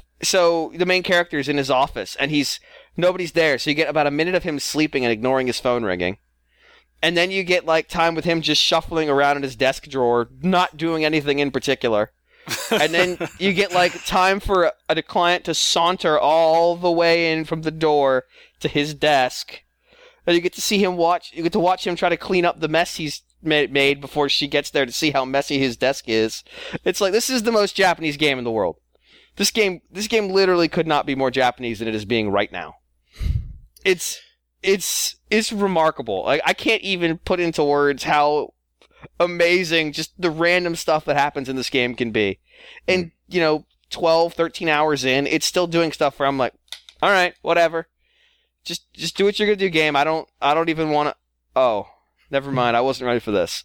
So the main character is in his office and nobody's there. So you get about a minute of him sleeping and ignoring his phone ringing, and then you get like time with him just shuffling around in his desk drawer, not doing anything in particular. And then you get like time for a client to saunter all the way in from the door to his desk, and you get to see him watch him try to clean up the mess he's made before she gets there to see how messy his desk is. It's like, this is the most Japanese game in the world. This game literally could not be more Japanese than it is being right now. It's remarkable. Like, I can't even put into words how amazing just the random stuff that happens in this game can be. And, 12, 13 hours in, it's still doing stuff where I'm like, all right, whatever. Just do what you're going to do, game. I don't even want to... Oh, never mind. I wasn't ready for this.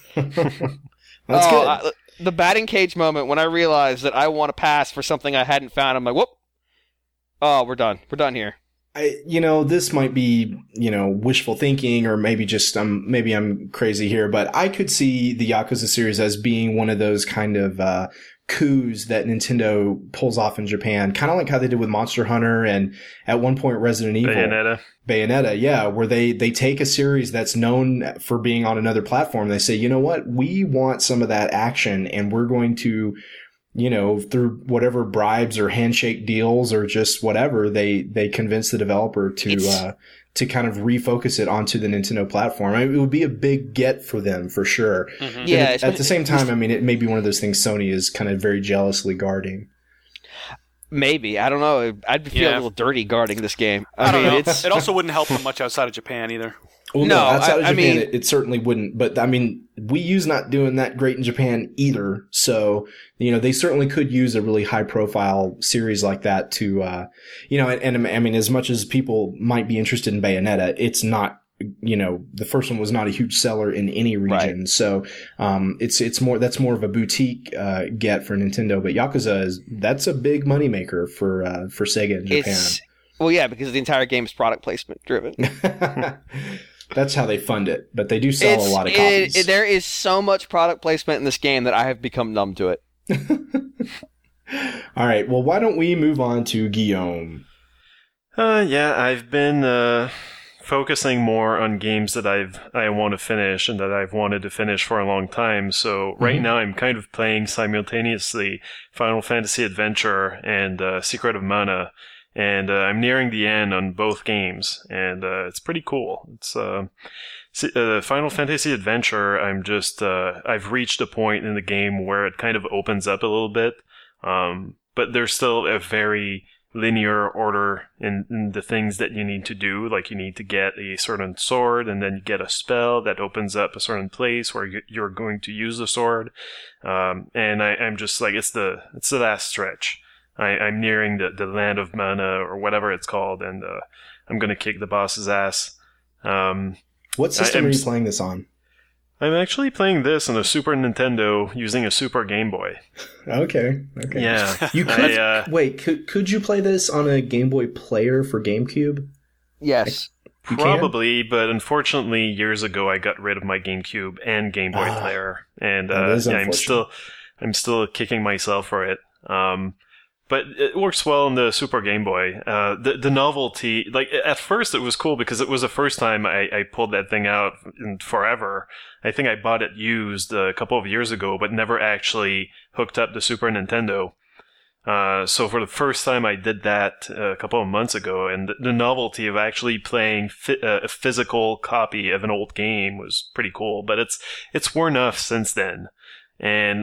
That's good. The batting cage moment when I realized that I want to pass for something I hadn't found, I'm like, whoop. Oh, we're done. We're done here. This might be, wishful thinking, or maybe just maybe I'm crazy here, but I could see the Yakuza series as being one of those kind of coups that Nintendo pulls off in Japan, kind of like how they did with Monster Hunter and at one point Resident Evil. Bayonetta, yeah, where they take a series that's known for being on another platform. They say, you know what, we want some of that action, and we're going to, through whatever bribes or handshake deals or just whatever, they convince the developer to kind of refocus it onto the Nintendo platform. I mean, it would be a big get for them for sure. Mm-hmm. Yeah. At the same time, I mean, it may be one of those things Sony is kind of very jealously guarding. Maybe. I don't know. I'd feel a little dirty guarding this game. I mean, it also wouldn't help them much outside of Japan either. Well, no, outside of Japan, it certainly wouldn't. But, I mean, Wii U's not doing that great in Japan either. So, they certainly could use a really high-profile series like that to, and I mean, as much as people might be interested in Bayonetta, it's not, the first one was not a huge seller in any region. Right. So, that's more of a boutique, get for Nintendo. But Yakuza that's a big moneymaker for Sega in Japan. Well, yeah, because the entire game is product placement driven. That's how they fund it, but they do sell a lot of copies. There is so much product placement in this game that I have become numb to it. All right, well, why don't we move on to Guillaume? I've been focusing more on games that I want to finish and that I've wanted to finish for a long time. So right now I'm kind of playing simultaneously Final Fantasy Adventure and Secret of Mana. And I'm nearing the end on both games, and it's pretty cool. It's Final Fantasy Adventure. I've reached a point in the game where it kind of opens up a little bit, but there's still a very linear order in the things that you need to do. Like, you need to get a certain sword, and then you get a spell that opens up a certain place where you're going to use the sword. And I'm just like, it's the last stretch. I'm nearing the land of mana or whatever it's called, and I'm gonna kick the boss's ass. What system are you playing this on? I'm actually playing this on a Super Nintendo using a Super Game Boy. Okay. Yeah. You could could you play this on a Game Boy Player for GameCube? Yes. Probably, but unfortunately, years ago I got rid of my GameCube and Game Boy Player, and I'm still kicking myself for it. But it works well on the Super Game Boy. The novelty, like at first it was cool because it was the first time I pulled that thing out in forever. I think I bought it used a couple of years ago, but never actually hooked up the Super Nintendo. So for the first time I did that a couple of months ago, and the novelty of actually playing a physical copy of an old game was pretty cool, but it's worn off since then. And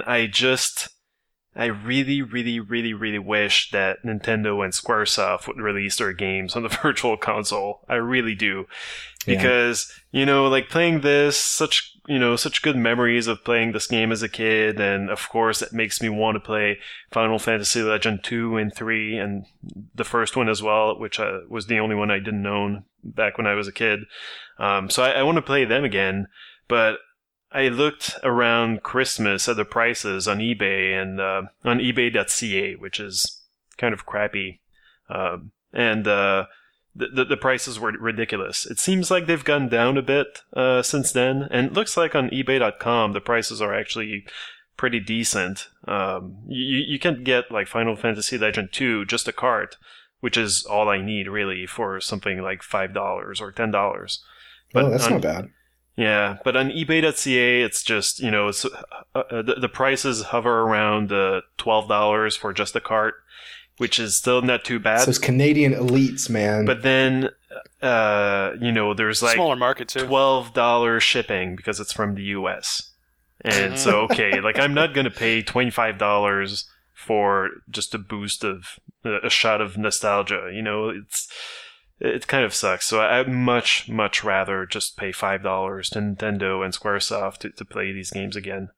I really, really, really, really wish that Nintendo and Squaresoft would release their games on the Virtual Console. I really do. Because, like playing this, such good memories of playing this game as a kid, and of course it makes me want to play Final Fantasy Legend 2 and 3, and the first one as well, which was the only one I didn't own back when I was a kid. So I want to play them again, but I looked around Christmas at the prices on eBay and on eBay.ca, which is kind of crappy, and the prices were ridiculous. It seems like they've gone down a bit since then, and it looks like on eBay.com the prices are actually pretty decent. You can get like Final Fantasy Legend 2, just a cart, which is all I need really for something like $5 or $10. But that's not bad. Yeah, but on eBay.ca, it's just, it's, the prices hover around $12 for just a cart, which is still not too bad. So it's Canadian elites, man. But then, there's like smaller market too. $12 shipping because it's from the US. And so, okay, like I'm not going to pay $25 for just a boost of a shot of nostalgia. It kind of sucks. So I'd much, much rather just pay $5 to Nintendo and Squaresoft to play these games again.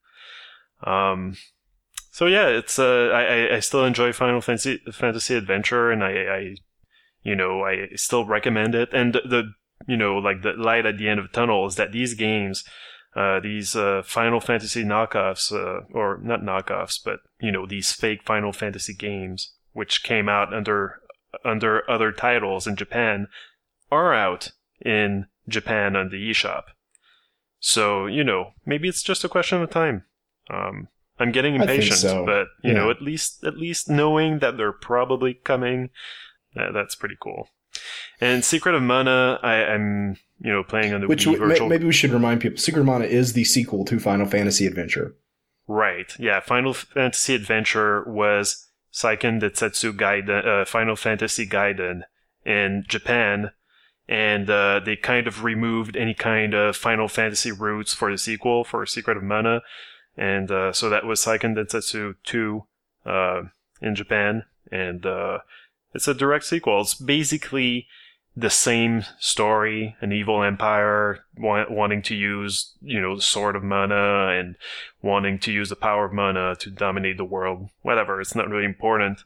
So yeah, it's I still enjoy Final Fantasy Adventure, and I still recommend it. And the light at the end of the tunnel is that these games, these Final Fantasy knockoffs, or not knockoffs, but these fake Final Fantasy games, which came out under other titles in Japan, are out in Japan on the eShop. So, maybe it's just a question of time. I'm getting impatient, but at least knowing that they're probably coming, that's pretty cool. And Secret of Mana, I'm playing on the Wii Virtual. Maybe we should remind people, Secret of Mana is the sequel to Final Fantasy Adventure. Right. Yeah, Final Fantasy Adventure was Seiken Densetsu Gaiden, Final Fantasy Gaiden in Japan, and they kind of removed any kind of Final Fantasy roots for the sequel for Secret of Mana, and so that was Seiken Densetsu 2 in Japan, and it's a direct sequel. It's basically the same story, an evil empire wanting to use, the Sword of Mana and wanting to use the power of Mana to dominate the world. Whatever, it's not really important.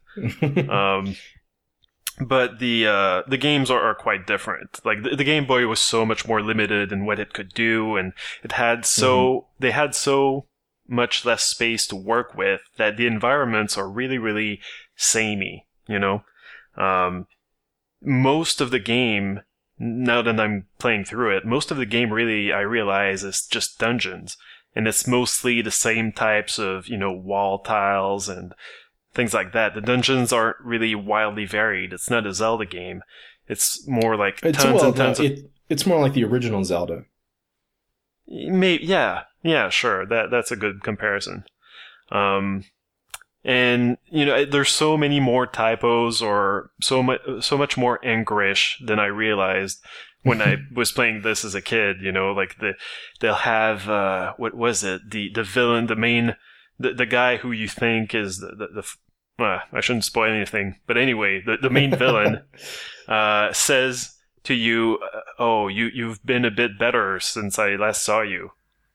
But the games are quite different. Like the Game Boy was so much more limited in what it could do, and they had so much less space to work with that the environments are really, really samey, most of the game, now that I'm playing through it, most of the game really, I realize, is just dungeons. And it's mostly the same types of, wall tiles and things like that. The dungeons aren't really wildly varied. It's not a Zelda game. It's more like tons and tons of... It's more like the original Zelda. Maybe, yeah, sure. That's a good comparison. And, there's so many more typos or so much more English than I realized when I was playing this as a kid, like they'll have, what was it? The villain, the main, the guy who you think is I shouldn't spoil anything, but anyway, the main villain, says to you, oh, you've been a bit better since I last saw you.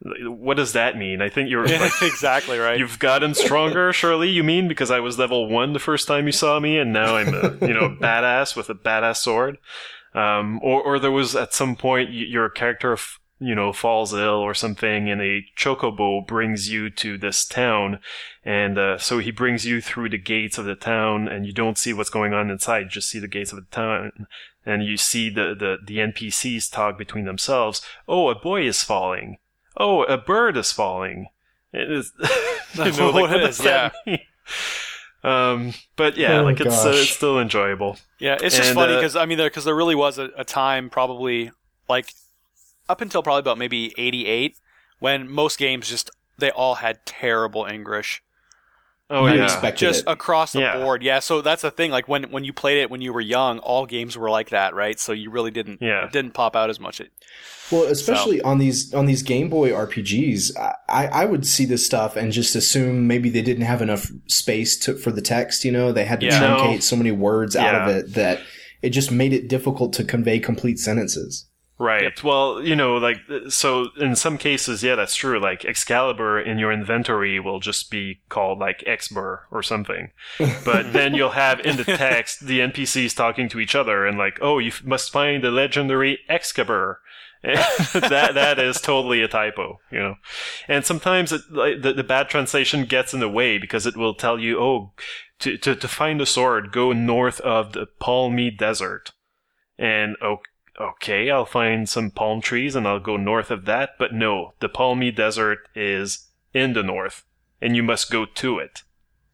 what does that mean? I think you're like, exactly right. You've gotten stronger, surely, you mean, because I was level 1 the first time you saw me, and now I'm a badass with a badass sword. Or there was at some point your character falls ill or something, and a chocobo brings you to this town, and so he brings you through the gates of the town, and you don't see what's going on inside, you just see the gates of the town, and you see the NPCs talk between themselves. Oh, a boy is falling. Oh, a bird is falling. It is, what does that mean? But yeah, it's still enjoyable. Yeah, it's just funny because there really was a time, probably like up until probably about maybe 88, when most games they all had terrible English. Oh, you yeah. expected Just it. across the board. Yeah, so that's the thing. Like when you played it when you were young, all games were like that, right? So you really didn't it didn't pop out as much. Well, especially on these Game Boy RPGs, I would see this stuff and just assume maybe they didn't have enough space for the text. They had to truncate so many words out of it that it just made it difficult to convey complete sentences. Right. Yep. Well, so in some cases, yeah, that's true. Like Excalibur in your inventory will just be called like Expur or something. But then you'll have in the text the NPCs talking to each other and like, oh, you must find the legendary Excalibur. that is totally a typo, And sometimes the bad translation gets in the way because it will tell you, oh, to find a sword, go north of the Palmy Desert. And okay, I'll find some palm trees and I'll go north of that. But no, the Palmy Desert is in the north and you must go to it.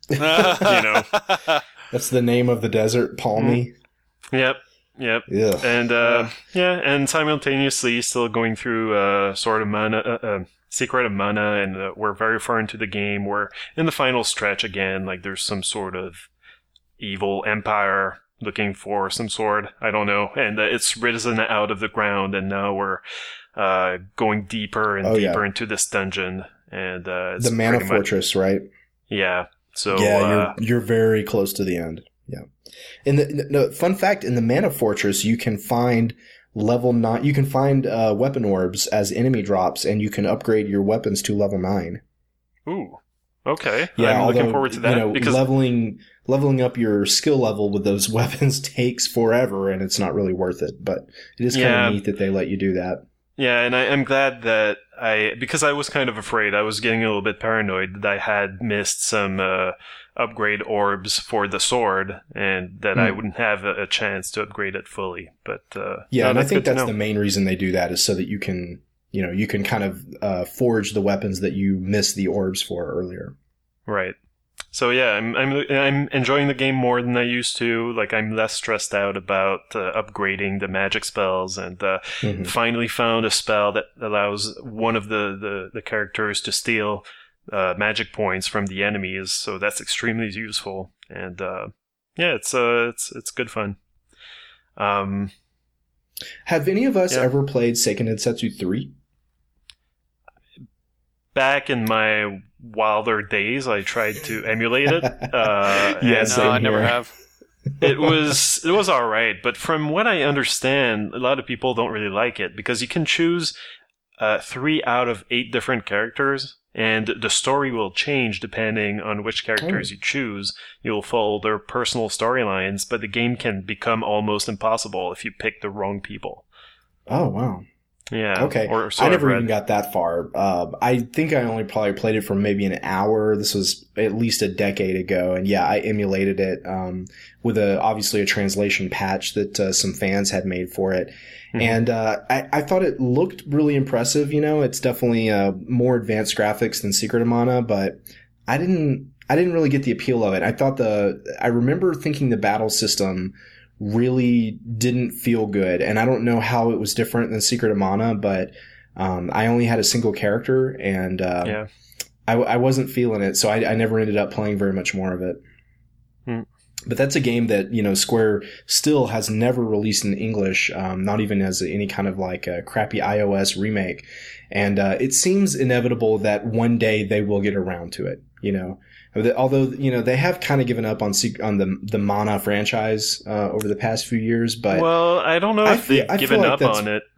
That's the name of the desert, Palmy. Yep. Yeah. And and simultaneously still going through Sword of Mana, Secret of Mana, and we're very far into the game. We're in the final stretch again. Like there's some sort of evil empire looking for some sword. I don't know. And it's risen out of the ground, and now we're going deeper and deeper into this dungeon. And it's the Mana Fortress, right? Yeah. So you're very close to the end. Yeah. Fun fact, in the Mana Fortress, you can find level 9. You can find weapon orbs as enemy drops, and you can upgrade your weapons to level 9. Ooh. Okay. Yeah, I'm looking forward to that. Because leveling up your skill level with those weapons takes forever, and it's not really worth it. But it is kind of neat that they let you do that. Yeah, and I'm glad that because I was kind of afraid, I was getting a little bit paranoid that I had missed some upgrade orbs for the sword, and that I wouldn't have a chance to upgrade it fully. But and I think that's the main reason they do that, is so that you can kind of forge the weapons that you missed the orbs for earlier. Right. So yeah, I'm enjoying the game more than I used to. Like I'm less stressed out about upgrading the magic spells, and finally found a spell that allows one of the characters to steal magic points from the enemies. So that's extremely useful, and it's good fun. Have any of us ever played Seiken Densetsu 3? Back in my wilder days, I tried to emulate it. I never have. It was all right, but from what I understand, a lot of people don't really like it because you can choose 3 out of 8 different characters, and the story will change depending on which characters you choose. You'll follow their personal storylines, but the game can become almost impossible if you pick the wrong people. Oh, wow. Yeah. Okay. I never even got that far. I think I only probably played it for maybe an hour. This was at least a decade ago. And yeah, I emulated it, with obviously a translation patch that, some fans had made for it. Mm-hmm. And, I thought it looked really impressive. It's definitely, more advanced graphics than Secret of Mana, but I didn't really get the appeal of it. I remember thinking the battle system really didn't feel good, and I don't know how it was different than Secret of Mana, but I only had a single character, and I wasn't feeling it, so I never ended up playing very much more of it. But that's a game that Square still has never released in English, not even as any kind of like a crappy iOS remake, and it seems inevitable that one day they will get around to it. Although, they have kind of given up on the Mana franchise over the past few years. But well, I don't know if they've given up on it.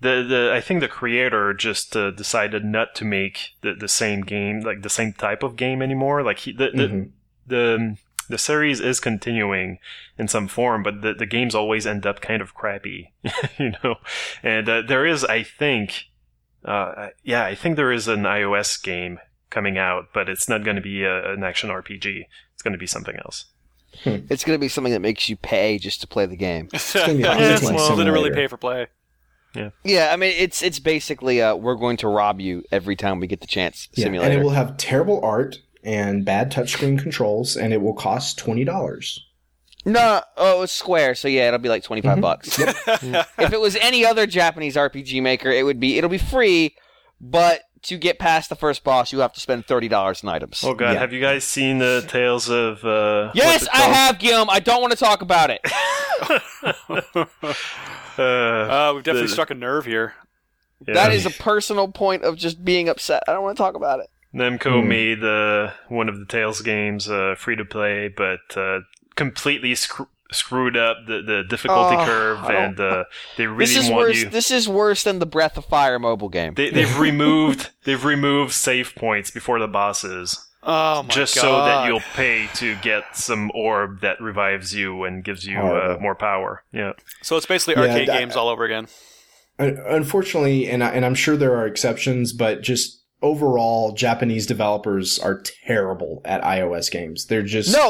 I think the creator just decided not to make the same game, like the same type of game anymore. Like the series is continuing in some form, but the games always end up kind of crappy, you know. And there is, I think there is an iOS game coming out, but it's not going to be an action RPG. It's going to be something else. It's going to be something that makes you pay just to play the game. It's literally pay for play. Yeah, I mean, it's basically we're going to rob you every time we get the chance simulator. And it will have terrible art and bad touchscreen controls, and it will cost $20. No, it's Square, so yeah, it'll be like $25. If it was any other Japanese RPG maker, it'll be free, but to get past the first boss, you have to spend $30 in items. Oh god, have you guys seen the Tales of Yes, I have, Guillaume. I don't want to talk about it. We've definitely struck a nerve here. Yeah. That is a personal point of just being upset. I don't want to talk about it. Namco made one of the Tales games free to play, but completely screwed up the difficulty curve, and they really want you. This is worse than the Breath of Fire mobile game. They've removed save points before the bosses. Oh my just God. So that you'll pay to get some orb that revives you and gives you more power. Yeah. So it's basically arcade games all over again. Unfortunately, and I'm sure there are exceptions, but just overall, Japanese developers are terrible at iOS games. They're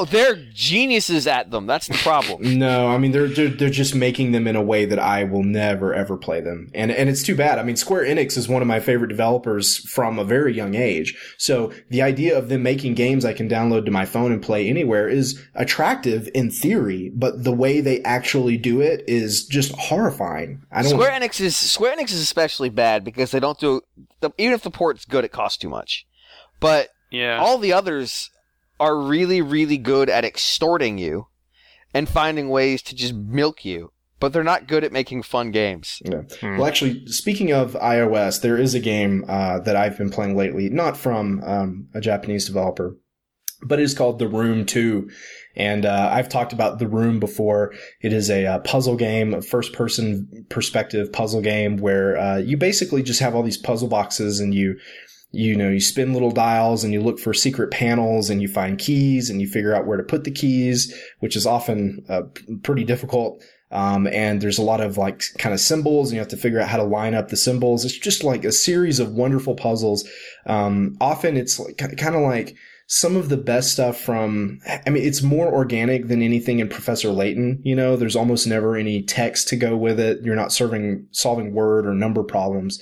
geniuses at them. That's the problem. No, I mean they're just making them in a way that I will never ever play them, and it's too bad. I mean, Square Enix is one of my favorite developers from a very young age, so the idea of them making games I can download to my phone and play anywhere is attractive in theory, but the way they actually do it is just horrifying. Square Enix is especially bad because they don't do even if the port's good, it costs too much. But all the others are really, really good at extorting you and finding ways to just milk you. But they're not good at making fun games. Yeah. Well, actually, speaking of iOS, there is a game that I've been playing lately, not from a Japanese developer, but it is called The Room 2. And I've talked about The Room before. It is a puzzle game, a first-person perspective puzzle game where you basically just have all these puzzle boxes, and you spin little dials and you look for secret panels and you find keys and you figure out where to put the keys, which is often pretty difficult. And there's a lot of like kind of symbols, and you have to figure out how to line up the symbols. It's just like a series of wonderful puzzles. Often it's like, kind of like some of the best stuff it's more organic than anything in Professor Layton. You know, there's almost never any text to go with it. You're not solving word or number problems.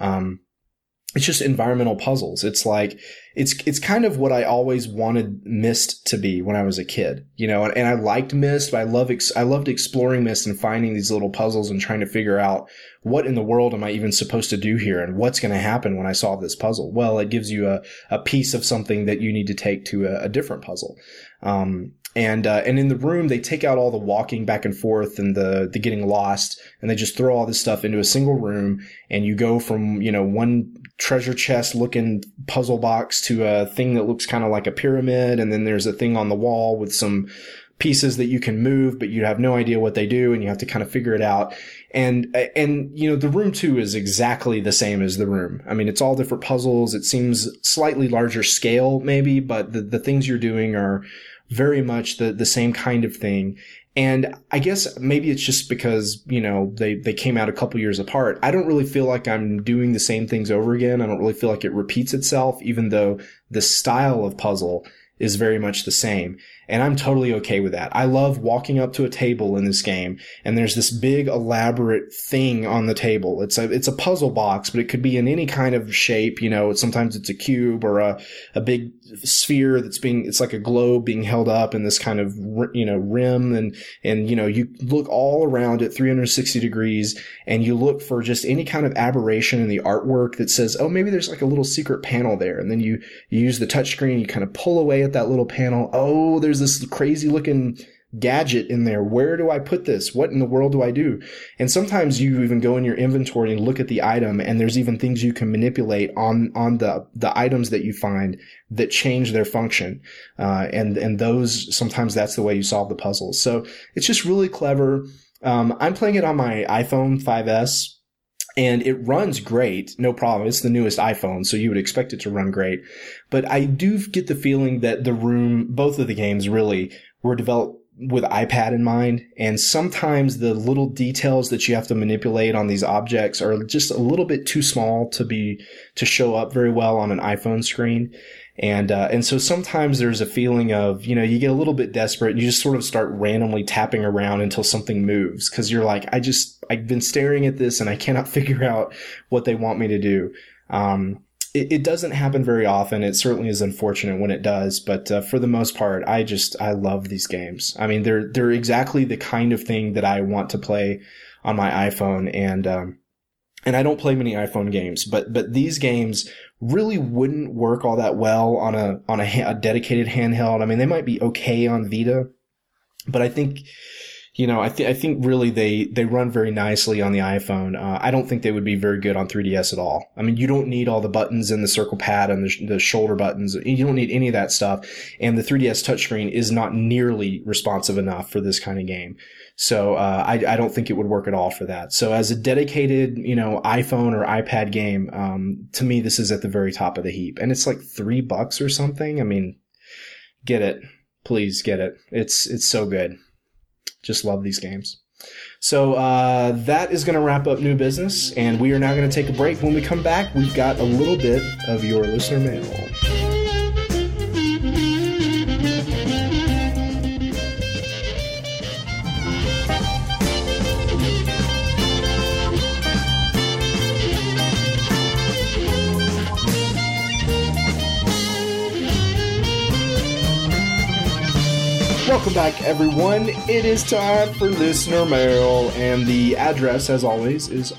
It's just environmental puzzles. It's like, it's kind of what I always wanted Myst to be when I was a kid, you know, and I liked Myst, but I loved exploring Myst and finding these little puzzles and trying to figure out what in the world am I even supposed to do here, and what's going to happen when I solve this puzzle. Well, it gives you a piece of something that you need to take to a different puzzle. And in The Room, they take out all the walking back and forth and the getting lost, and they just throw all this stuff into a single room, and you go from, you know, one treasure chest looking puzzle box to a thing that looks kind of like a pyramid, and then there's a thing on the wall with some pieces that you can move, but you have no idea what they do, and you have to kind of figure it out. And you know, The Room 2 is exactly the same as The Room. I mean, it's all different puzzles. It seems slightly larger scale maybe, but the things you're doing are very much the same kind of thing. And I guess maybe it's just because, you know, they came out a couple years apart. I don't really feel like I'm doing the same things over again. I don't really feel like it repeats itself, even though the style of puzzle is very much the same. And I'm totally okay with that. I love walking up to a table in this game, and there's this big elaborate thing on the table. It's a puzzle box, but it could be in any kind of shape. You know, sometimes it's a cube or a big sphere it's like a globe being held up in this kind of, you know, rim. And, you know, you look all around it 360 degrees, and you look for just any kind of aberration in the artwork that says, oh, maybe there's like a little secret panel there. And then you use the touchscreen, you kind of pull away at that little panel. Oh, there's this crazy looking gadget in there. Where do I put this? What in the world do I do? And sometimes you even go in your inventory and look at the item, and there's even things you can manipulate on the items that you find that change their function. And those, sometimes that's the way you solve the puzzles. So it's just really clever. I'm playing it on my iPhone 5S. And it runs great, no problem. It's the newest iPhone, so you would expect it to run great. But I do get the feeling that both of the games really were developed with iPad in mind. And sometimes the little details that you have to manipulate on these objects are just a little bit too small to show up very well on an iPhone screen. And so sometimes there's a feeling of, you get a little bit desperate and you just sort of start randomly tapping around until something moves. Cause you're like, I've been staring at this and I cannot figure out what they want me to do. It doesn't happen very often. It certainly is unfortunate when it does, but for the most part, I love these games. I mean, they're exactly the kind of thing that I want to play on my iPhone, and I don't play many iPhone games, but these games really wouldn't work all that well on a dedicated handheld. I mean, they might be okay on Vita, but I think, I think really they run very nicely on the iPhone. I don't think they would be very good on 3DS at all. I mean, you don't need all the buttons and the circle pad and the shoulder buttons. You don't need any of that stuff. And the 3DS touchscreen is not nearly responsive enough for this kind of game. So, I don't think it would work at all for that. So as a dedicated, iPhone or iPad game, to me, this is at the very top of the heap. And it's like $3 or something. I mean, get it. Please get it. It's so good. Just love these games. So that is going to wrap up New Business, and we are now going to take a break. When we come back, we've got a little bit of your listener mail. Welcome back, everyone. It is time for listener mail, and the address, as always, is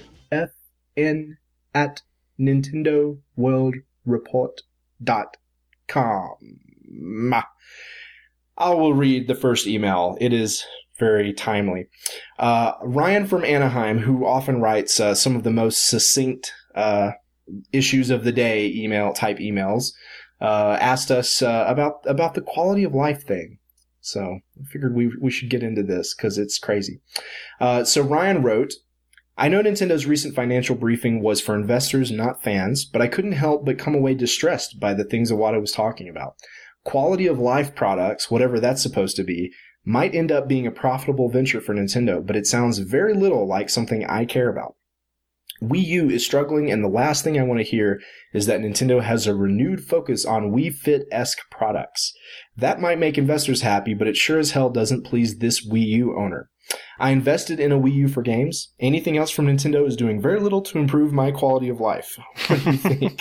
rfn@nintendoworldreport.com. I will read the first email. It is very timely. Ryan from Anaheim, who often writes some of the most succinct issues of the day emails, asked us about the quality of life thing. So I figured we should get into this because it's crazy. So Ryan wrote, I know Nintendo's recent financial briefing was for investors, not fans, but I couldn't help but come away distressed by the things Iwata was talking about. Quality of life products, whatever that's supposed to be, might end up being a profitable venture for Nintendo, but it sounds very little like something I care about. Wii U is struggling, and the last thing I want to hear is that Nintendo has a renewed focus on Wii Fit-esque products. That might make investors happy, but it sure as hell doesn't please this Wii U owner. I invested in a Wii U for games. Anything else from Nintendo is doing very little to improve my quality of life. What do you think?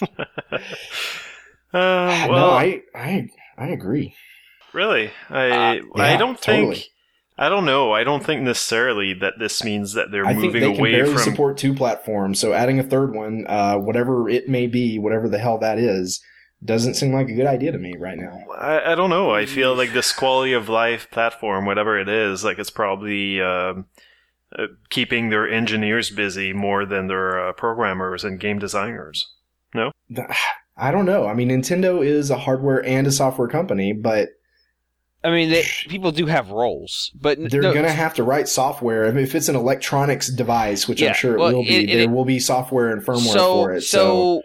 No, I agree. Really? I don't totally. think... I don't know. I don't think necessarily that this means that they're moving away from... I think they can barely support 2 platforms, so adding a third one, whatever it may be, whatever the hell that is, doesn't seem like a good idea to me right now. I don't know. I feel like this quality of life platform, whatever it is, like it's probably keeping their engineers busy more than their programmers and game designers. No? I don't know. I mean, Nintendo is a hardware and a software company, but... I mean, people do have roles, but they're going to have to write software. I mean, if it's an electronics device, which I'm sure it will be, there will be software and firmware for it. So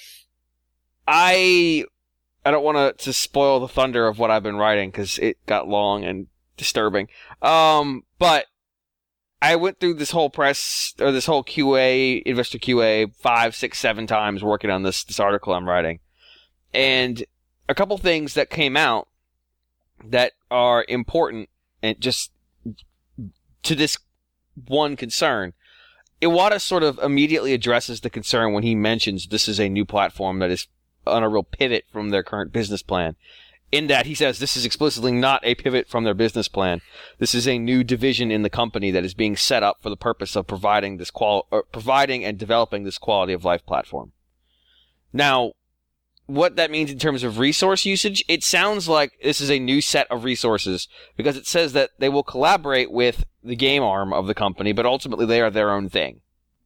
I don't want to spoil the thunder of what I've been writing because it got long and disturbing. But I went through this whole this whole QA, investor QA, 5, 6, 7 times working on this article I'm writing, and a couple things that came out that are important and just to this one concern. Iwata sort of immediately addresses the concern when he mentions this is a new platform that is on a real pivot from their current business plan. In that he says this is explicitly not a pivot from their business plan. This is a new division in the company that is being set up for the purpose of providing and developing this quality of life platform. Now, what that means in terms of resource usage, it sounds like this is a new set of resources because it says that they will collaborate with the game arm of the company, but ultimately they are their own thing.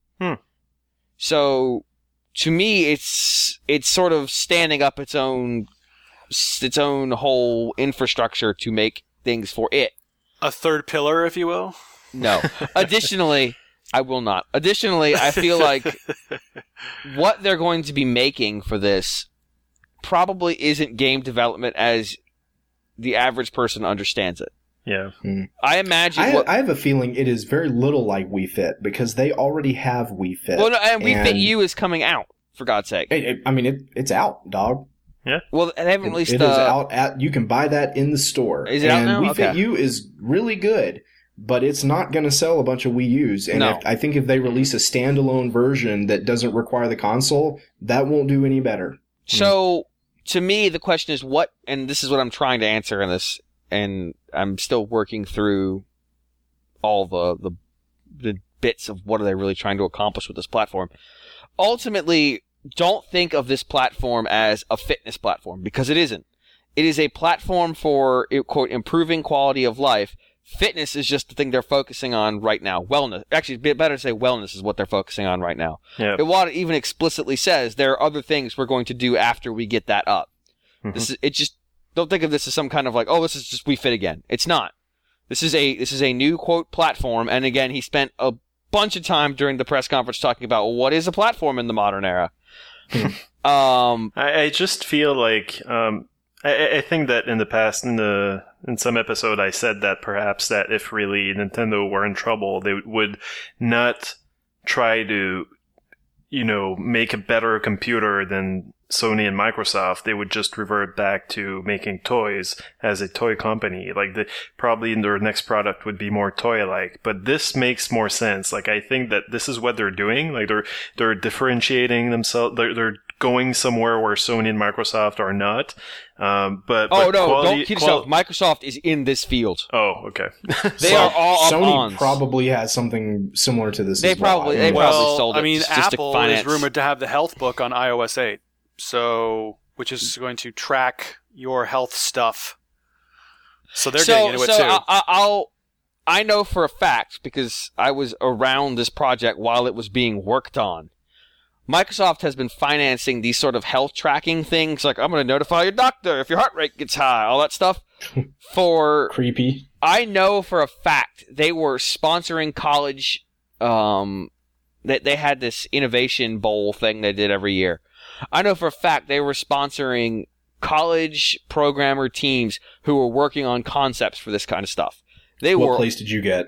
So, to me, it's sort of standing up its own whole infrastructure to make things for it. A third pillar, if you will? No. Additionally, I will not. Additionally, I feel like what they're going to be making for this probably isn't game development as the average person understands it. Yeah. I imagine. I have a feeling it is very little like Wii Fit because they already have Wii Fit. Well, no, and Wii Fit U is coming out, for God's sake. It's out, dog. Yeah. Well, they haven't released it is out you can buy that in the store. Is it out now? Wii Fit U is really good, but it's not going to sell a bunch of Wii U's. And No. I think if they release a standalone version that doesn't require the console, that won't do any better. So, to me, the question is what, and this is what I'm trying to answer in this, and I'm still working through all the bits of what are they really trying to accomplish with this platform. Ultimately, don't think of this platform as a fitness platform, because it isn't. It is a platform for, quote, improving quality of life. Fitness is just the thing they're focusing on right now. Wellness. Actually, it'd be better to say wellness is what they're focusing on right now. Yeah. Iwata even explicitly says there are other things we're going to do after we get that up. Don't think of this as some kind of like, oh, this is just Wii Fit again. It's not. This is a new, quote, platform. And again, he spent a bunch of time during the press conference talking about what is a platform in the modern era. I just feel like I think that in the past, in some episode, I said that perhaps that if really Nintendo were in trouble, they would not try to, make a better computer than Sony and Microsoft. They would just revert back to making toys as a toy company. Like probably their next product would be more toy-like. But this makes more sense. Like I think that this is what they're doing. Like they're differentiating themselves. They're going somewhere where Sony and Microsoft are not. Don't kid yourself. Microsoft is in this field. Oh, okay. They are all up Sony on. probably has something similar to this. They as well. probably sold it. I mean, just to Apple finance. is rumored to have the health book on iOS 8, which is going to track your health stuff. So they're getting into it too. I know for a fact, because I was around this project while it was being worked on, Microsoft has been financing these sort of health tracking things, like I'm going to notify your doctor if your heart rate gets high, all that stuff. For creepy. I know for a fact they were sponsoring college. They had this innovation bowl thing they did every year. I know for a fact they were sponsoring college programmer teams who were working on concepts for this kind of stuff. What place did you get?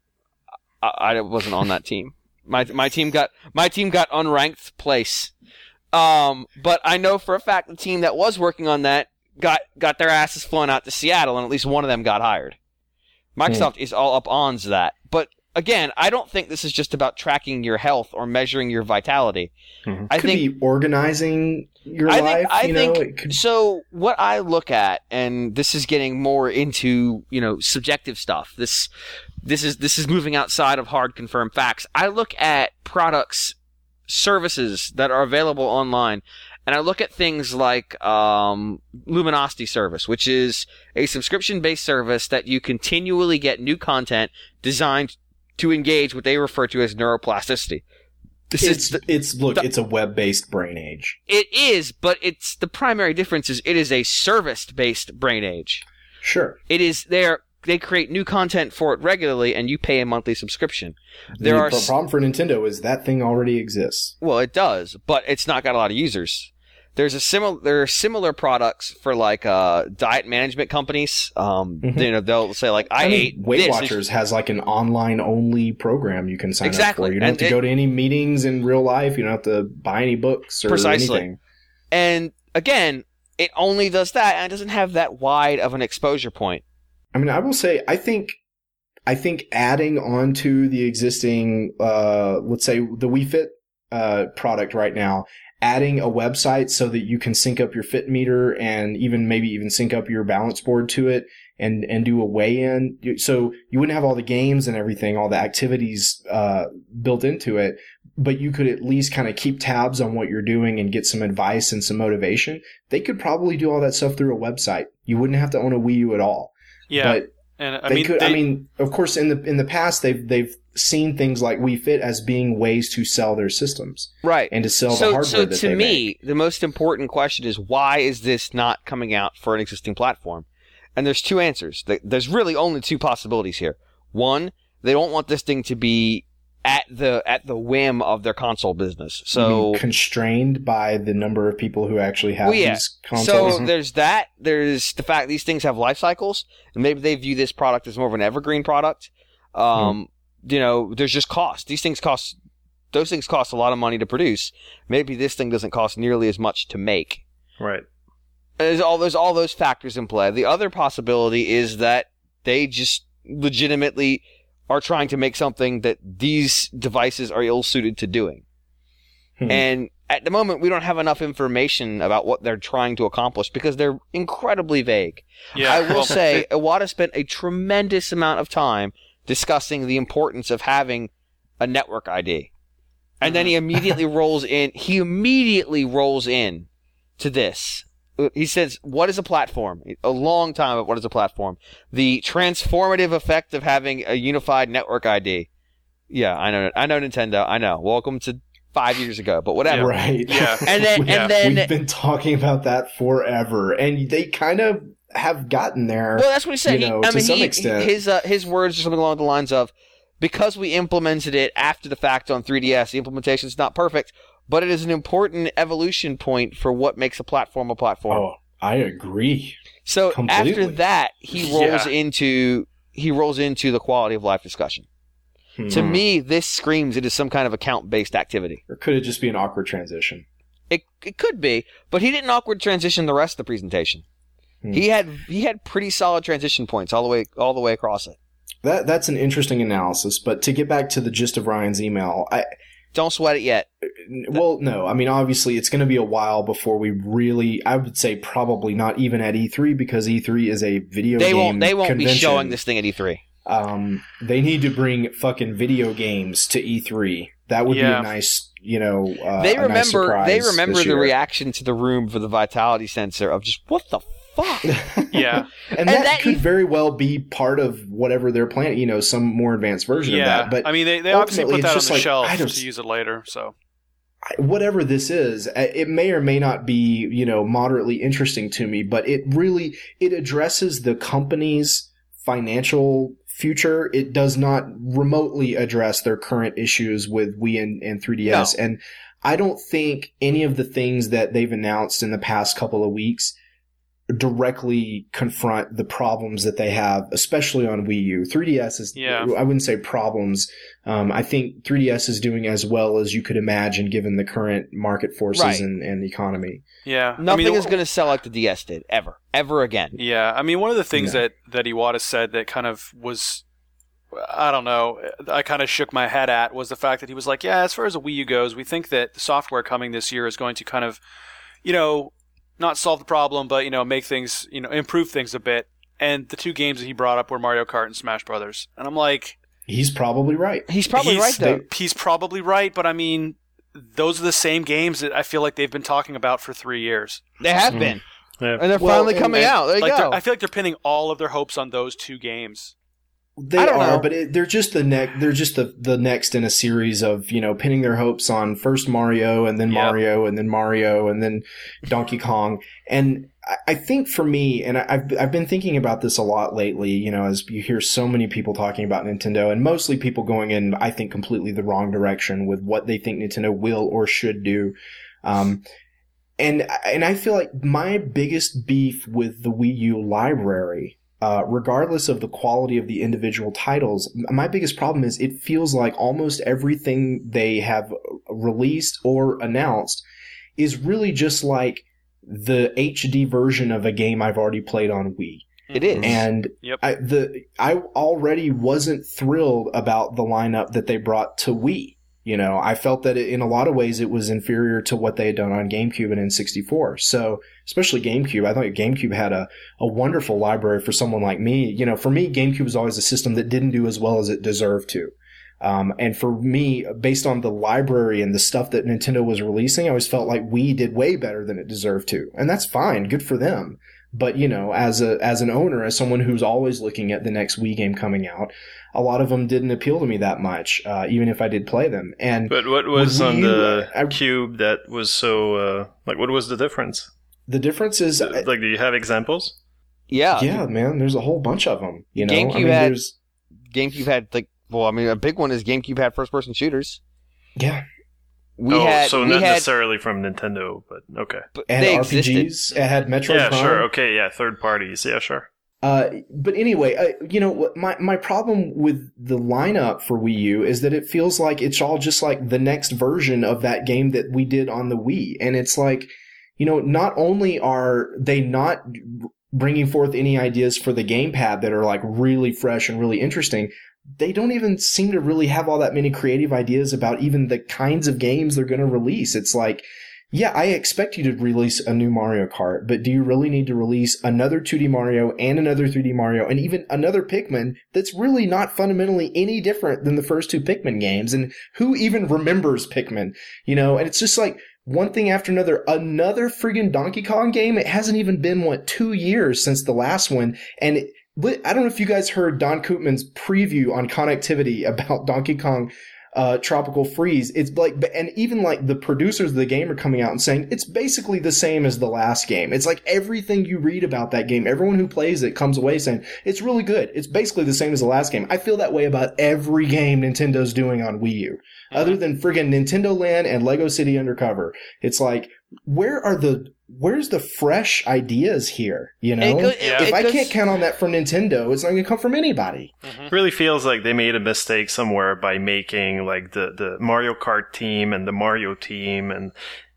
I wasn't on that team. My team got unranked place. But I know for a fact the team that was working on that got their asses flown out to Seattle, and at least one of them got hired. Microsoft is all up on that. But again, I don't think this is just about tracking your health or measuring your vitality. Mm-hmm. I think be organizing your life. So what I look at, and this is getting more into subjective stuff. This is moving outside of hard confirmed facts. I look at products, services that are available online, and I look at things like Luminosity service, which is a subscription-based service that you continually get new content designed to engage what they refer to as neuroplasticity. It's a web-based brain age. It is, but the primary difference is it is a service-based brain age. Sure. It is they create new content for it regularly, and you pay a monthly subscription. The problem for Nintendo is that thing already exists. Well, it does, but it's not got a lot of users. There are similar products for like diet management companies. They'll say like Weight Watchers has like an online only program you can sign up for. You don't have to go to any meetings in real life. You don't have to buy any books or anything. And again, it only does that, and it doesn't have that wide of an exposure point. I mean, I will say, I think adding on to the existing, let's say the Wii Fit product right now, adding a website so that you can sync up your fit meter and maybe even sync up your balance board to it and do a weigh-in. So you wouldn't have all the games and everything, all the activities built into it, but you could at least kind of keep tabs on what you're doing and get some advice and some motivation. They could probably do all that stuff through a website. You wouldn't have to own a Wii U at all. Yeah. But of course, in the past, they've seen things like Wii Fit as being ways to sell their systems, right? And to sell the hardware that they make. So to me, the most important question is why is this not coming out for an existing platform? And there's two answers. There's really only two possibilities here. One, they don't want this thing to be at the whim of their console business. You So mean constrained by the number of people who actually have Well, yeah. these consoles. So there's that. There's the fact these things have life cycles, and maybe they view this product as more of an evergreen product. There's just cost. Those things cost a lot of money to produce. Maybe this thing doesn't cost nearly as much to make. Right. There's all those factors in play. The other possibility is that they just legitimately are trying to make something that these devices are ill-suited to doing. And at the moment, we don't have enough information about what they're trying to accomplish because they're incredibly vague. Yeah, I will say, Iwata spent a tremendous amount of time discussing the importance of having a network ID. And then he immediately rolls in to this. He says, what is a platform? A long time of what is a platform. The transformative effect of having a unified network ID. Yeah, I know Nintendo. I know. Welcome to 5 years ago, but whatever. Right. Yeah. And then we've been talking about that forever, and they kind of have gotten there. Well, that's what he said. To some extent. His words are something along the lines of, because we implemented it after the fact on 3DS, the implementation is not perfect, but it is an important evolution point for what makes a platform a platform. Oh, I agree. So completely. after that, he rolls into the quality of life discussion. To me, this screams it is some kind of account-based activity. Or could it just be an awkward transition? It could be, but he didn't awkward transition the rest of the presentation. He had pretty solid transition points all the way across it. That's an interesting analysis, but to get back to the gist of Ryan's email, Don't sweat it yet. Well, no. I mean, obviously, it's going to be a while before we really. I would say probably not even at E3 because E3 is a video game. They won't convention. be showing this thing at E3. They need to bring fucking video games to E3. That would be a nice, They a nice surprise They remember this the year. reaction to the room for the vitality sensor of just what the fuck. Yeah. and that could very well be part of whatever they're planning. Some more advanced version of that. But I mean, they obviously put that on the shelf I to use it later. So whatever this is, it may or may not be, moderately interesting to me, but it addresses the company's financial future. It does not remotely address their current issues with Wii and 3DS. No. And I don't think any of the things that they've announced in the past couple of weeks directly confront the problems that they have, especially on Wii U. 3DS is, I wouldn't say problems. I think 3DS is doing as well as you could imagine given the current market forces and economy. Yeah. Nothing is going to sell like the DS did, ever again. Yeah. I mean, one of the things that Iwata said that kind of was, I don't know, I kind of shook my head at was the fact that he was like, yeah, as far as the Wii U goes, we think that the software coming this year is going to kind of, not solve the problem, but, make things, improve things a bit. And the two games that he brought up were Mario Kart and Smash Brothers. And I'm like... He's probably right. He's probably right, though. He's probably right, but I mean, those are the same games that I feel like they've been talking about for 3 years. They have been. Yeah. And they're finally coming out. There you go. I feel like they're pinning all of their hopes on those two games. They are, but they're just the next in a series of, pinning their hopes on first Mario and then Mario and then Mario and then Donkey Kong. And I think for me, and I've been thinking about this a lot lately, as you hear so many people talking about Nintendo and mostly people going in, I think, completely the wrong direction with what they think Nintendo will or should do. And I feel like my biggest beef with the Wii U library, regardless of the quality of the individual titles, my biggest problem is it feels like almost everything they have released or announced is really just like the HD version of a game I've already played on Wii. It is. And I already wasn't thrilled about the lineup that they brought to Wii. I felt that in a lot of ways it was inferior to what they had done on GameCube and N64. So, especially GameCube, I thought GameCube had a wonderful library for someone like me. For me, GameCube was always a system that didn't do as well as it deserved to. And for me, based on the library and the stuff that Nintendo was releasing, I always felt like Wii did way better than it deserved to. And that's fine. Good for them. But, as an owner, as someone who's always looking at the next Wii game coming out, a lot of them didn't appeal to me that much, even if I did play them. But what was on the Cube that was so, what was the difference? The difference is... do you have examples? Yeah. Yeah, man, there's a whole bunch of them. GameCube had Well, I mean, a big one is GameCube had first-person shooters. Yeah. Not necessarily from Nintendo, but okay. It had RPGs. It had Metroid Yeah, Prime. sure. Okay, yeah, third parties. Yeah, sure. But anyway, my problem with the lineup for Wii U is that it feels like it's all just like the next version of that game that we did on the Wii. And it's like, not only are they not bringing forth any ideas for the gamepad that are like really fresh and really interesting, they don't even seem to really have all that many creative ideas about even the kinds of games they're going to release. It's like, yeah, I expect you to release a new Mario Kart, but do you really need to release another 2D Mario and another 3D Mario and even another Pikmin that's really not fundamentally any different than the first two Pikmin games? And who even remembers Pikmin? And it's just like one thing after another friggin' Donkey Kong game. It hasn't even been, 2 years since the last one. And I don't know if you guys heard Don Koopman's preview on Connectivity about Donkey Kong Tropical Freeze. It's like, and even like the producers of the game are coming out and saying it's basically the same as the last game. It's like everything you read about that game, everyone who plays it comes away saying it's really good. It's basically the same as the last game. I feel that way about every game Nintendo's doing on Wii U, other than friggin' Nintendo Land and Lego City Undercover. It's like, where's the fresh ideas here? If I can't count on that from Nintendo, it's not going to come from anybody. It really feels like they made a mistake somewhere by making like the Mario Kart team and the Mario team, and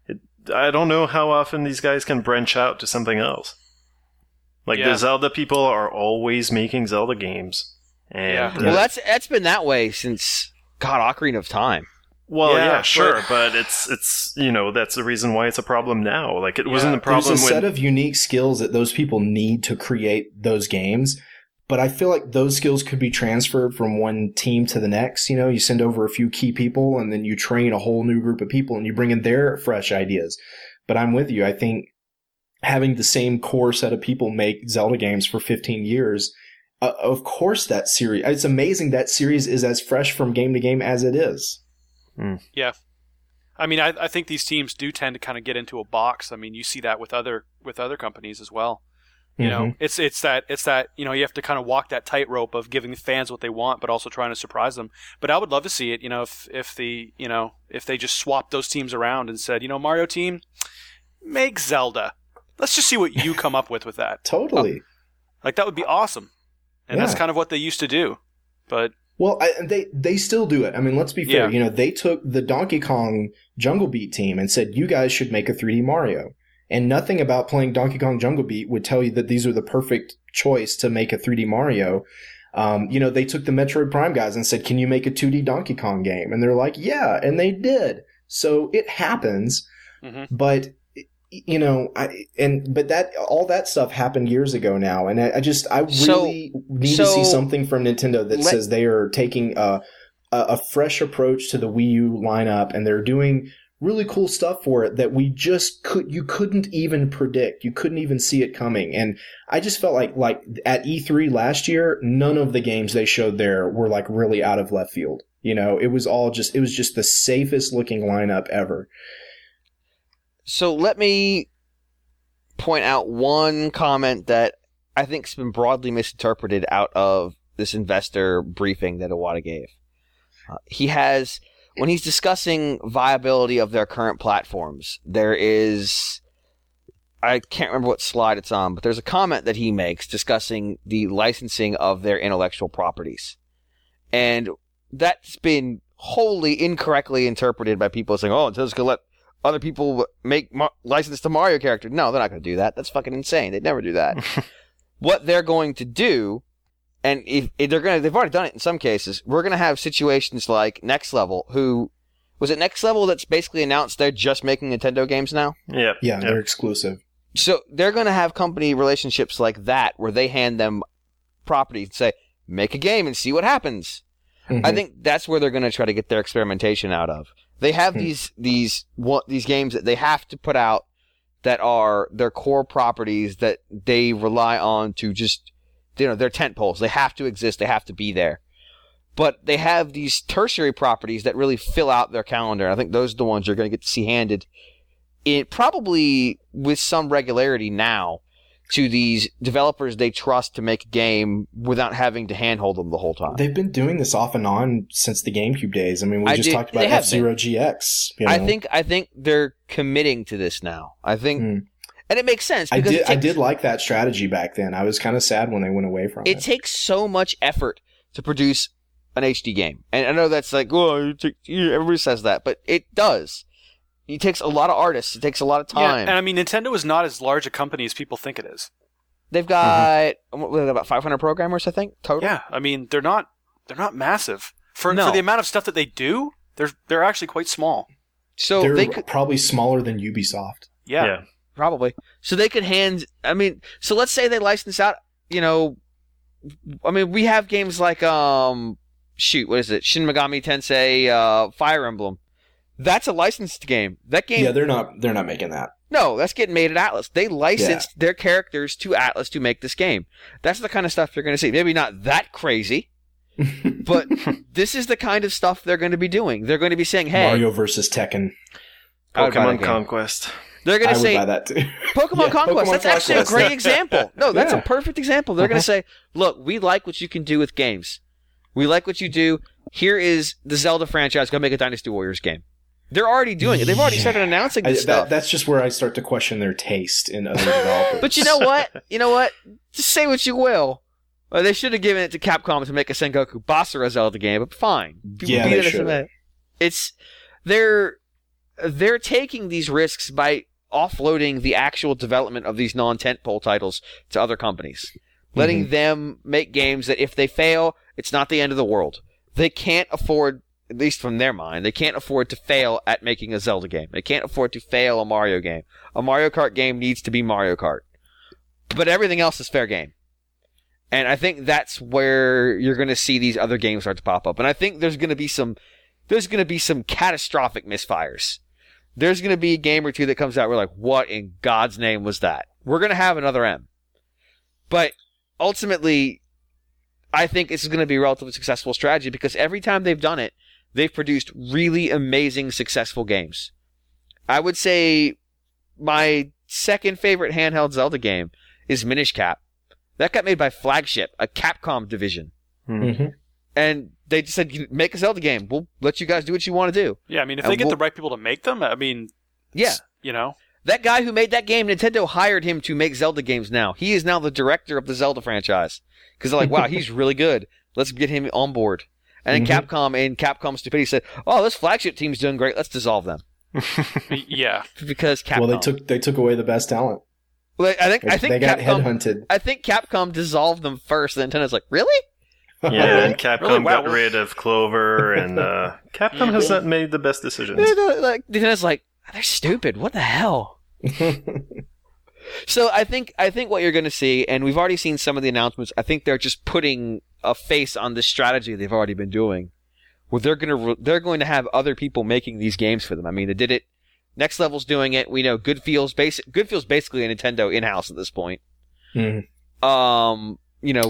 I don't know how often these guys can branch out to something else. Like the Zelda people are always making Zelda games, and well, that's been that way since Ocarina of Time. Well, yeah, sure, but it's that's the reason why it's a problem now. Like, it wasn't a problem. There's a set of unique skills that those people need to create those games, but I feel like those skills could be transferred from one team to the next. You send over a few key people, and then you train a whole new group of people, and you bring in their fresh ideas. But I'm with you. I think having the same core set of people make Zelda games for 15 years, of course that series, it's amazing that series is as fresh from game to game as it is. Yeah. I mean, I think these teams do tend to kind of get into a box. I mean, you see that with other companies as well. It's that you have to kind of walk that tightrope of giving the fans what they want, but also trying to surprise them. But I would love to see it. If they just swapped those teams around and said, Mario team, make Zelda. Let's just see what you come up with that. Totally. Like, that would be awesome. And that's kind of what they used to do. But well, they still do it. I mean, let's be fair. Yeah. They took the Donkey Kong Jungle Beat team and said, you guys should make a 3D Mario. And nothing about playing Donkey Kong Jungle Beat would tell you that these are the perfect choice to make a 3D Mario. They took the Metroid Prime guys and said, can you make a 2D Donkey Kong game? And they're like, yeah, and they did. So it happens. But but all that stuff happened years ago now, and I really need to see something from Nintendo that says they are taking a fresh approach to the Wii U lineup, and they're doing really cool stuff for it that you couldn't even predict, you couldn't even see it coming. And I just felt like at E3 last year, none of the games they showed there were like really out of left field. It was just the safest looking lineup ever. So let me point out one comment that I think has been broadly misinterpreted out of this investor briefing that Iwata gave. When he's discussing viability of their current platforms, I can't remember what slide it's on, but there's a comment that he makes discussing the licensing of their intellectual properties. And that's been wholly incorrectly interpreted by people saying, oh, Nintendo's going to let other people make license to Mario character. No, they're not going to do that. That's fucking insane. They'd never do that. What they're going to do, and if they've already done it in some cases, we're going to have situations like Next Level, was it Next Level that's basically announced they're just making Nintendo games now? Yeah, they're exclusive. So they're going to have company relationships like that where they hand them properties and say, make a game and see what happens. I think that's where they're going to try to get their experimentation out of. They have these games that they have to put out that are their core properties that they rely on to just, they're tent poles. They have to exist. They have to be there. But they have these tertiary properties that really fill out their calendar. I think those are the ones you're going to get to see handed probably with some regularity now. to these developers they trust to make a game without having to handhold them the whole time. They've been doing this off and on since the GameCube days. I mean, we just talked about F-Zero GX. You know? I think they're committing to this now. I think, and it makes sense. Because I did like that strategy back then. I was kind of sad when they went away from it. It takes so much effort to produce an HD game, and I know that's like, oh, everybody says that, but it does. It takes a lot of artists. It takes a lot of time. Yeah, and I mean, Nintendo is not as large a company as people think it is. They've got about 500 programmers, I think, total. Yeah, I mean, they're not massive for the amount of stuff that they do. They're actually quite small. So they're they could, probably smaller than Ubisoft. Yeah, probably. So they could hand. I mean, so let's say they license out. You know, I mean, we have games like what is it? Shin Megami Tensei, Fire Emblem. That's a licensed game. That game. Yeah, they're not making that. No, that's getting made at Atlas. They licensed their characters to Atlas to make this game. That's the kind of stuff you're going to see. Maybe not that crazy, but this is the kind of stuff they're going to be doing. They're going to be saying, "Hey, Mario versus Tekken, Pokemon Conquest." They're going to say, I would buy that too. Pokemon Conquest. That's actually a great example. No, that's Yeah. a perfect example. They're going to say, "Look, we like what you can do with games. We like what you do. Here is the Zelda franchise. Go make a Dynasty Warriors game." They're already doing it. They've already started announcing this stuff. That's just where I start to question their taste in other developers. But you know what? Just say what you will. Well, they should have given it to Capcom to make a Sengoku Basara Zelda game, but fine. Yeah, they should. They're taking these risks by offloading the actual development of these non-tentpole titles to other companies, letting them make games that if they fail, it's not the end of the world. They can't afford, at least from their mind, they can't afford to fail at making a Zelda game. They can't afford to fail a Mario game. A Mario Kart game needs to be Mario Kart. But everything else is fair game. And I think that's where you're going to see these other games start to pop up. And I think there's going to be some catastrophic misfires. There's going to be a game or two that comes out, we're like, what in God's name was that? We're going to have another M. But ultimately, I think this is going to be a relatively successful strategy because every time they've done it, they've produced really amazing, successful games. I would say my second favorite handheld Zelda game is Minish Cap. That got made by Flagship, a Capcom division. Mm-hmm. And they just said, make a Zelda game. We'll let you guys do what you want to do. Yeah, I mean, if they get the right people to make them, I mean, yeah, you know. That guy who made that game, Nintendo hired him to make Zelda games now. He is now the director of the Zelda franchise. Because they're like, wow, he's really good. Let's get him on board. And then Capcom, in Capcom stupidity, said, oh, this Flagship team's doing great. Let's dissolve them. Yeah. Because Capcom. Well, they took away the best talent. Well, I think they got Capcom, headhunted. I think Capcom dissolved them first, and Nintendo's like, really? Yeah, and Capcom Really? Wow. got rid of Clover, and Capcom has not made the best decisions. Like, Nintendo's like, they're stupid. What the hell? So I think what you're going to see, and we've already seen some of the announcements, I think they're just putting a face on the strategy they've already been doing. Where they're going to have other people making these games for them. I mean, they did it. Next Level's doing it. We know Good Feel's basically a Nintendo in-house at this point. Mm-hmm. You know,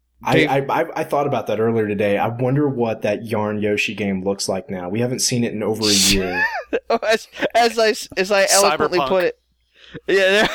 I thought about that earlier today. I wonder what that Yarn Yoshi game looks like now. We haven't seen it in over a year. as I eloquently Cyberpunk. put it. Yeah,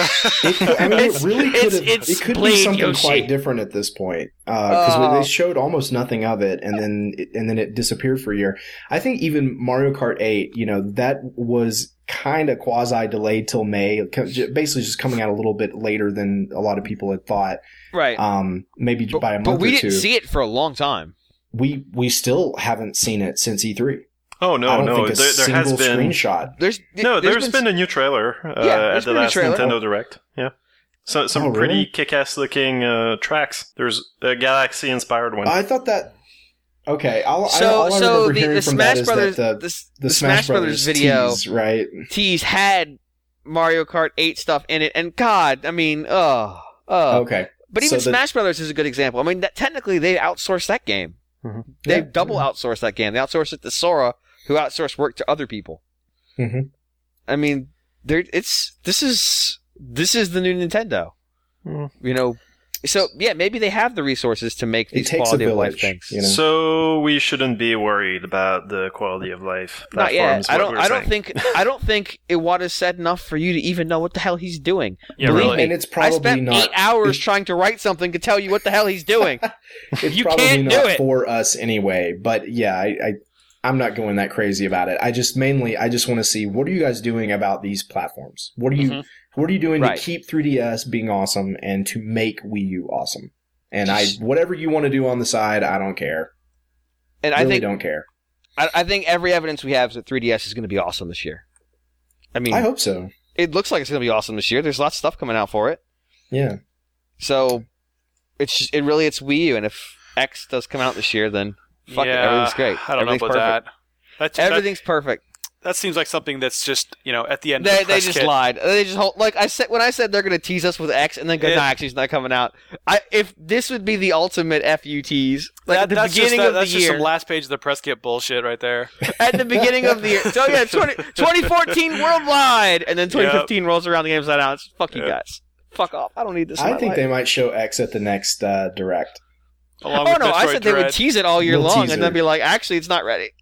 it really could have. it's It could be Blade something Yoshi. quite different at this point because they showed almost nothing of it, and then it disappeared for a year. I think even Mario Kart 8, that was kind of quasi delayed till May, basically just coming out a little bit later than a lot of people had thought. Right. Maybe by a month or two. But we didn't see it for a long time. We still haven't seen it since E3. Oh, no. I don't think a There has single been screenshot. there's been a new trailer at the last Nintendo Direct. Yeah. So some pretty kick-ass looking tracks. There's a Galaxy-inspired one. I thought that. Okay, all I So remember hearing the from Smash that Brothers is that the Smash Brothers video tease, right? tease had Mario Kart 8 stuff in it, and God, I mean, Okay, But even So Smash Brothers is a good example. I mean, technically they outsourced that game. Mm-hmm. They Yeah. double outsourced that game. They outsourced it to Sora, who outsourced work to other people. Mhm. I mean, this is the new Nintendo. Mm. You know, So yeah, maybe they have the resources to make these takes quality a of life village, things. you know? So we shouldn't be worried about the quality of life. Not yet. platforms, I what don't. we're I don't saying. think. I don't think Iwata's said enough for you to even know what the hell he's doing. Yeah, Believe really. me, And it's I probably spent not 8 hours trying to write something to tell you what the hell he's doing. It's You probably can't do not it. for us anyway. But yeah, I'm not going that crazy about it. I just want to see, what are you guys doing about these platforms? What are you doing Right. to keep 3DS being awesome and to make Wii U awesome? And Just- whatever you want to do on the side, I don't care. And Really I think don't care. I think every evidence we have is that 3DS is going to be awesome this year. I mean, I hope so. it looks like it's going to be awesome this year. There's lots of stuff coming out for it. Yeah. So it's Wii U, and if X does come out this year, then fuck it, Yeah, everything's great. I don't know Everything's about perfect. that. Everything's perfect. That seems like something that's just, at the end of They the press just kit. lied. They just when I said they're going to tease us with X and then go, no, actually it's not coming out. If this would be the ultimate FU tease, like at the That's beginning of the that's just year, some last page of the press kit bullshit right there. at the beginning of the year. So yeah, 2014 worldwide, and then 2015 rolls around, the game's not out. It's, fuck you guys. Fuck off. I don't need this. In I my think life. they might show X at the next Direct. Along Oh with no, I Metroid said they would Dread. tease it all year Little long, teaser. and then be like, actually, it's not ready.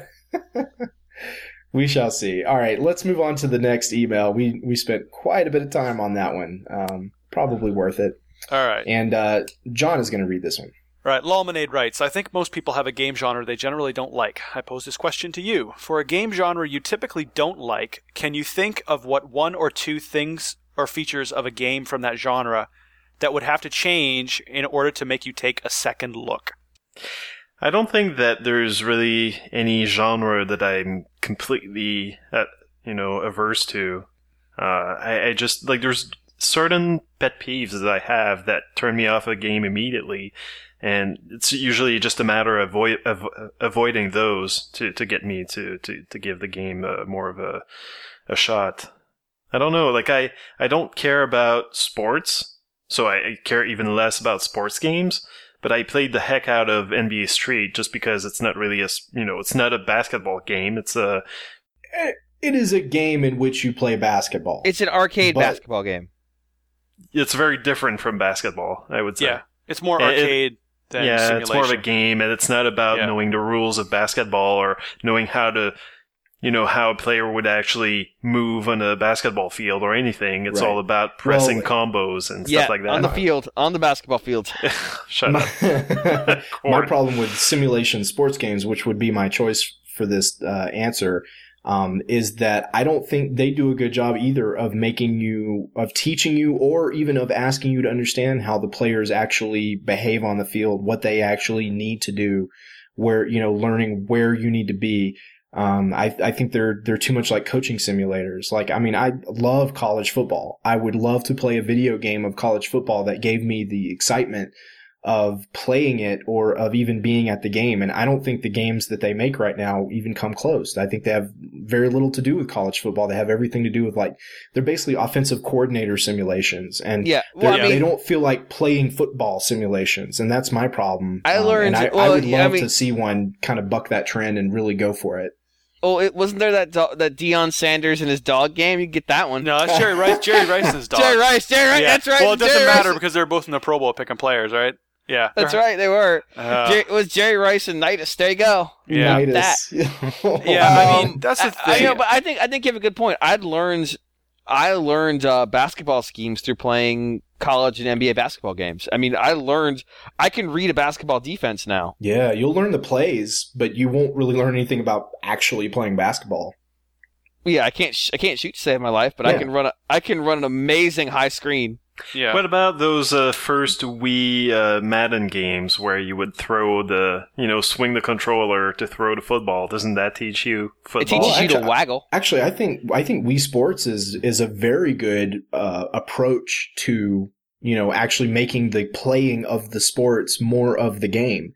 We shall see. All right, let's move on to the next email. We spent quite a bit of time on that one. Probably worth it. All right. And John is going to read this one. Right, Lawmanade writes, I think most people have a game genre they generally don't like. I pose this question to you. For a game genre you typically don't like, can you think of what one or two things or features of a game from that genre that would have to change in order to make you take a second look? I don't think that there's really any genre that I'm completely, averse to. I just, like, there's certain pet peeves that I have that turn me off a game immediately, and it's usually just a matter of avoiding those to get me to give the game more of a shot. I don't know, like, I don't care about sports, so I care even less about sports games. But I played the heck out of NBA Street just because it's not really it's not a basketball game. It's a... It is a game in which you play basketball. It's an arcade But- basketball game. It's very different from basketball, I would say. Yeah, it's more It- arcade than simulation. it's more of a game, and it's not about Yeah. knowing the rules of basketball or knowing how to, how a player would actually move on a basketball field or anything. It's Right. all about pressing Well, combos and Yeah, stuff like that. on the field, on the basketball field. Shut up. my Corn. problem with simulation sports games, which would be my choice for this answer, is that I don't think they do a good job either of teaching you, or even of asking you to understand how the players actually behave on the field, what they actually need to do, where, learning where you need to be. I think they're too much like coaching simulators. Like, I mean, I love college football. I would love to play a video game of college football that gave me the excitement of playing it or of even being at the game. And I don't think the games that they make right now even come close. I think they have very little to do with college football. They have everything to do with, like, they're basically offensive coordinator simulations. And Yeah, well, they don't feel like playing football simulations. And that's my problem. I learned- and I well, would yeah, I love mean- to see one kind of buck that trend and really go for it. Oh, it wasn't there that Deion Sanders and his dog game? You can get that one. No, that's Jerry Rice. Jerry Rice's dog. Jerry Rice, Yeah. that's right. Well, it doesn't Jerry matter Rice. because they're both in the Pro Bowl picking players, right? Yeah. That's right, they were. Uh, It was Jerry Rice and Nidus. There you go. Yeah. Nidus. Yeah, I mean, that's the thing. But I think you have a good point. I learned basketball schemes through playing college and NBA basketball games. I mean, I can read a basketball defense now. Yeah, you'll learn the plays, but you won't really learn anything about actually playing basketball. Yeah, I can't shoot to save my life, but Yeah. I can run an amazing high screen. Yeah. What about those first Wii Madden games where you would throw swing the controller to throw the football? Doesn't that teach you football? It teaches you to actually, waggle. Actually, I think Wii Sports is a very good approach to actually making the playing of the sports more of the game.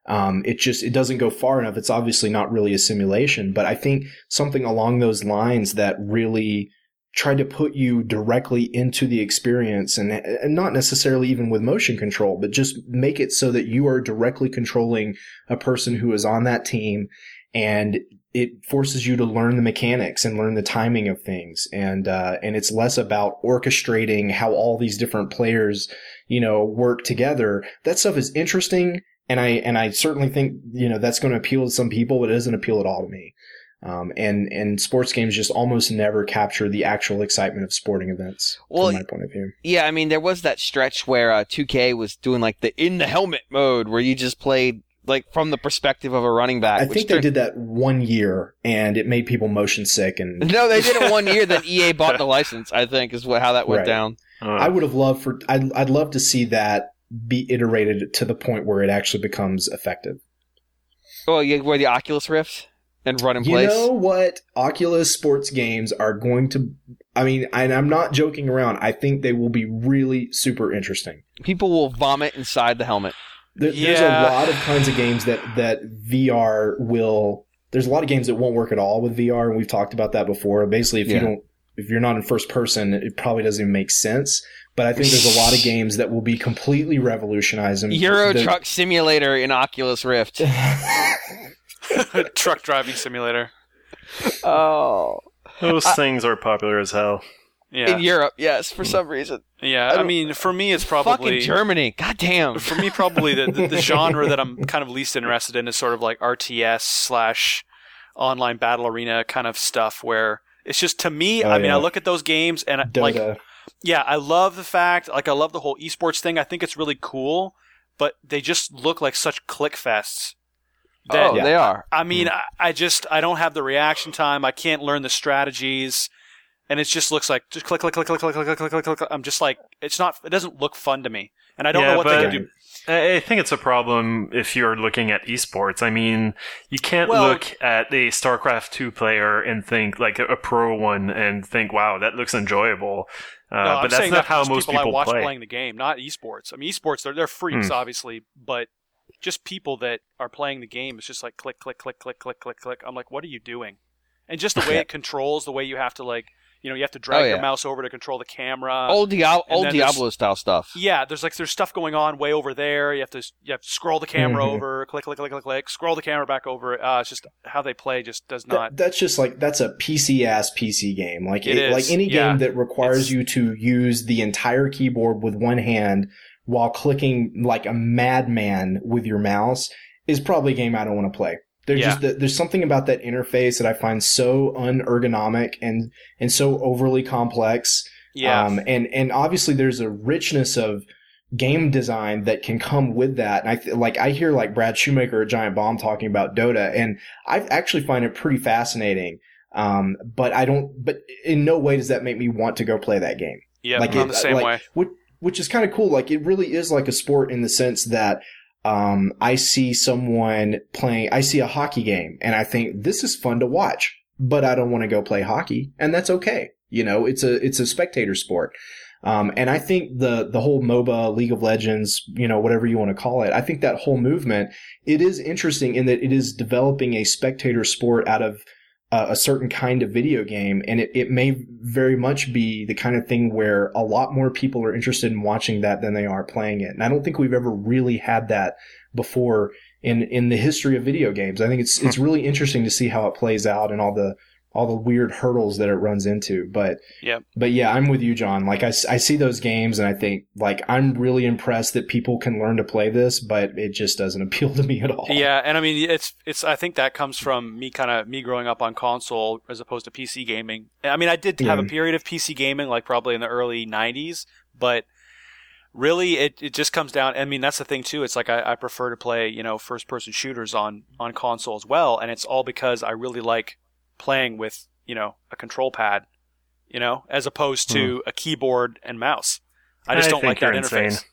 It doesn't go far enough. It's obviously not really a simulation, but I think something along those lines that really tried to put you directly into the experience, and not necessarily even with motion control, but just make it so that you are directly controlling a person who is on that team, and it forces you to learn the mechanics and learn the timing of things. And it's less about orchestrating how all these different players, work together. That stuff is interesting. And I certainly think, that's going to appeal to some people, but it doesn't appeal at all to me. And sports games just almost never capture the actual excitement of sporting events, from my point of view. Yeah, I mean, there was that stretch where 2K was doing like the in the helmet mode where you just played like from the perspective of a running back. I think they did that 1 year, and it made people motion sick. And no, they did it 1 year. Then EA bought the license. I think is how that went down. I would have loved I'd love to see that be iterated to the point where it actually becomes effective. Oh, you wear the Oculus Rift and run in place. You know what? Oculus sports games are going to. I mean, and I'm not joking around. I think they will be really super interesting. People will vomit inside the helmet. There's a lot of kinds of games that VR will. There's a lot of games that won't work at all with VR, and we've talked about that before. Basically, if you're not in first person, it probably doesn't even make sense. But I think there's a lot of games that will be completely revolutionizing. Euro Truck Simulator in Oculus Rift. Truck driving simulator. Oh, those things are popular as hell. Yeah. In Europe, yes, for some reason. Yeah, I mean, for me, it's probably fucking Germany. God damn. For me, probably the genre that I'm kind of least interested in is sort of like RTS / online battle arena kind of stuff, where it's just, to me, I look at those games and Dota. I love the fact, I love the whole esports thing. I think it's really cool, but they just look like such click fests. They are. I mean, I don't have the reaction time. I can't learn the strategies. And it just looks like just click, click, click, click, click, click, click, click, click. I'm just like, it doesn't look fun to me. And I don't know what they can do. I think it's a problem if you're looking at esports. I mean, you can't look at a StarCraft 2 player and think, like a pro one, and think, wow, that looks enjoyable. But that's not how most people I watch play. Playing the game, not esports. I mean, esports, they're freaks, obviously, but just people that are playing the game, it's just like click, click, click, click, click, click, click. I'm like, what are you doing? And just the way it controls, the way you have to you have to drag your mouse over to control the camera. Old Diablo style stuff. Yeah, there's stuff going on way over there. You have to scroll the camera over, click, click, click, click, click, scroll the camera back over. It's just how they play just does not. That's just that's a PC-ass PC game. Like it is. Like any game that requires you to use the entire keyboard with one hand while clicking like a madman with your mouse is probably a game I don't want to play. There's something about that interface that I find so unergonomic and so overly complex. Yeah. And obviously there's a richness of game design that can come with that. And I hear like Brad Shoemaker at Giant Bomb talking about Dota, and I actually find it pretty fascinating. But in no way does that make me want to go play that game. Yeah, I'm the same way. Which is kind of cool. Like, it really is like a sport in the sense that I see a hockey game and I think this is fun to watch, but I don't want to go play hockey, and that's okay. It's a spectator sport. And I think the whole MOBA, League of Legends, whatever you want to call it, I think that whole movement, it is interesting in that it is developing a spectator sport out of a certain kind of video game, and it may very much be the kind of thing where a lot more people are interested in watching that than they are playing it. And I don't think we've ever really had that before in the history of video games. I think it's really interesting to see how it plays out and all the weird hurdles that it runs into. But yeah, I'm with you, John. Like, I see those games and I think, like, I'm really impressed that people can learn to play this, but it just doesn't appeal to me at all. Yeah, and I mean, it's I think that comes from me growing up on console as opposed to PC gaming. I mean, I did have a period of PC gaming, like probably in the early 90s, but really it just comes down. I mean, that's the thing too. It's like I prefer to play, first person shooters on console as well, and it's all because I really like playing with, a control pad, as opposed to a keyboard and mouse. I just don't like that interface.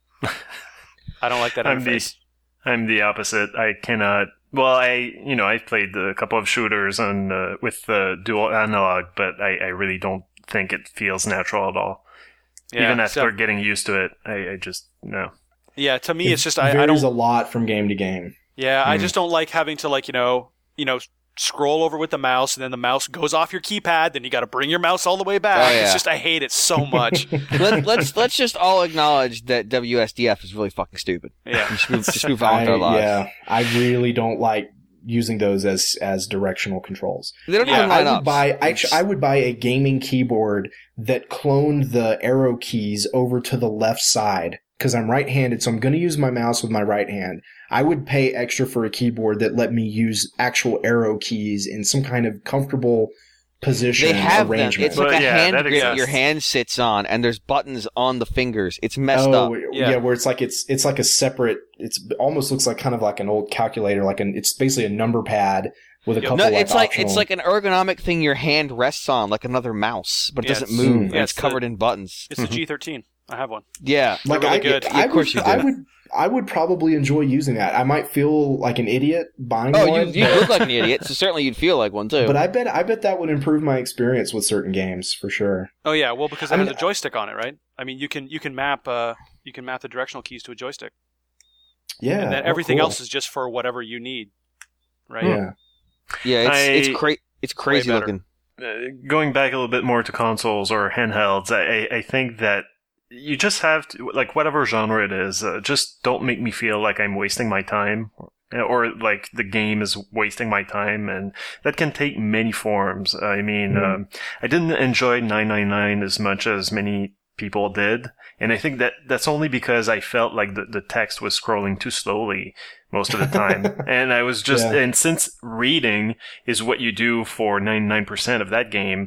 I don't like that interface. I'm the opposite. I cannot. Well, I played a couple of shooters with dual analog, but I really don't think it feels natural at all. Yeah, even after getting used to it, I just no. Yeah, to me, it's just I don't. Varies a lot from game to game. Yeah, I just don't like having to scroll over with the mouse, and then the mouse goes off your keypad. Then you got to bring your mouse all the way back. Oh, yeah. It's just, I hate it so much. let's just all acknowledge that WSDF is really fucking stupid. Yeah, just move on with our lives. Yeah, I really don't like using those as directional controls. They don't even line up. I would buy a gaming keyboard that cloned the arrow keys over to the left side, because I'm right-handed, so I'm going to use my mouse with my right hand. I would pay extra for a keyboard that let me use actual arrow keys in some kind of comfortable position they have arrangement. them. It's like a hand grip that your hand sits on, and there's buttons on the fingers. It's messed up. Yeah, where it's like a separate. It's almost looks like kind of like an old calculator. It's basically a number pad with a couple. No, it's like an ergonomic thing your hand rests on, like another mouse, but it doesn't move. And it's covered in buttons. It's the G13. I have one. Yeah, like really good. Of course you do. I would probably enjoy using that. I might feel like an idiot buying one. Oh, you look like an idiot, so certainly you'd feel like one too. But I bet that would improve my experience with certain games for sure. Oh yeah, well because it has a joystick on it, right? I mean, you can map the directional keys to a joystick. Yeah, and then everything else is just for whatever you need, right? Yeah, yeah, it's crazy looking. Going back a little bit more to consoles or handhelds, I think that you just have to, like, whatever genre it is, just don't make me feel like I'm wasting my time or like the game is wasting my time, and that can take many forms. I mean, I didn't enjoy 999 as much as many people did, and I think that's only because I felt like the text was scrolling too slowly most of the time. And I was just, and since reading is what you do for 99% of that game,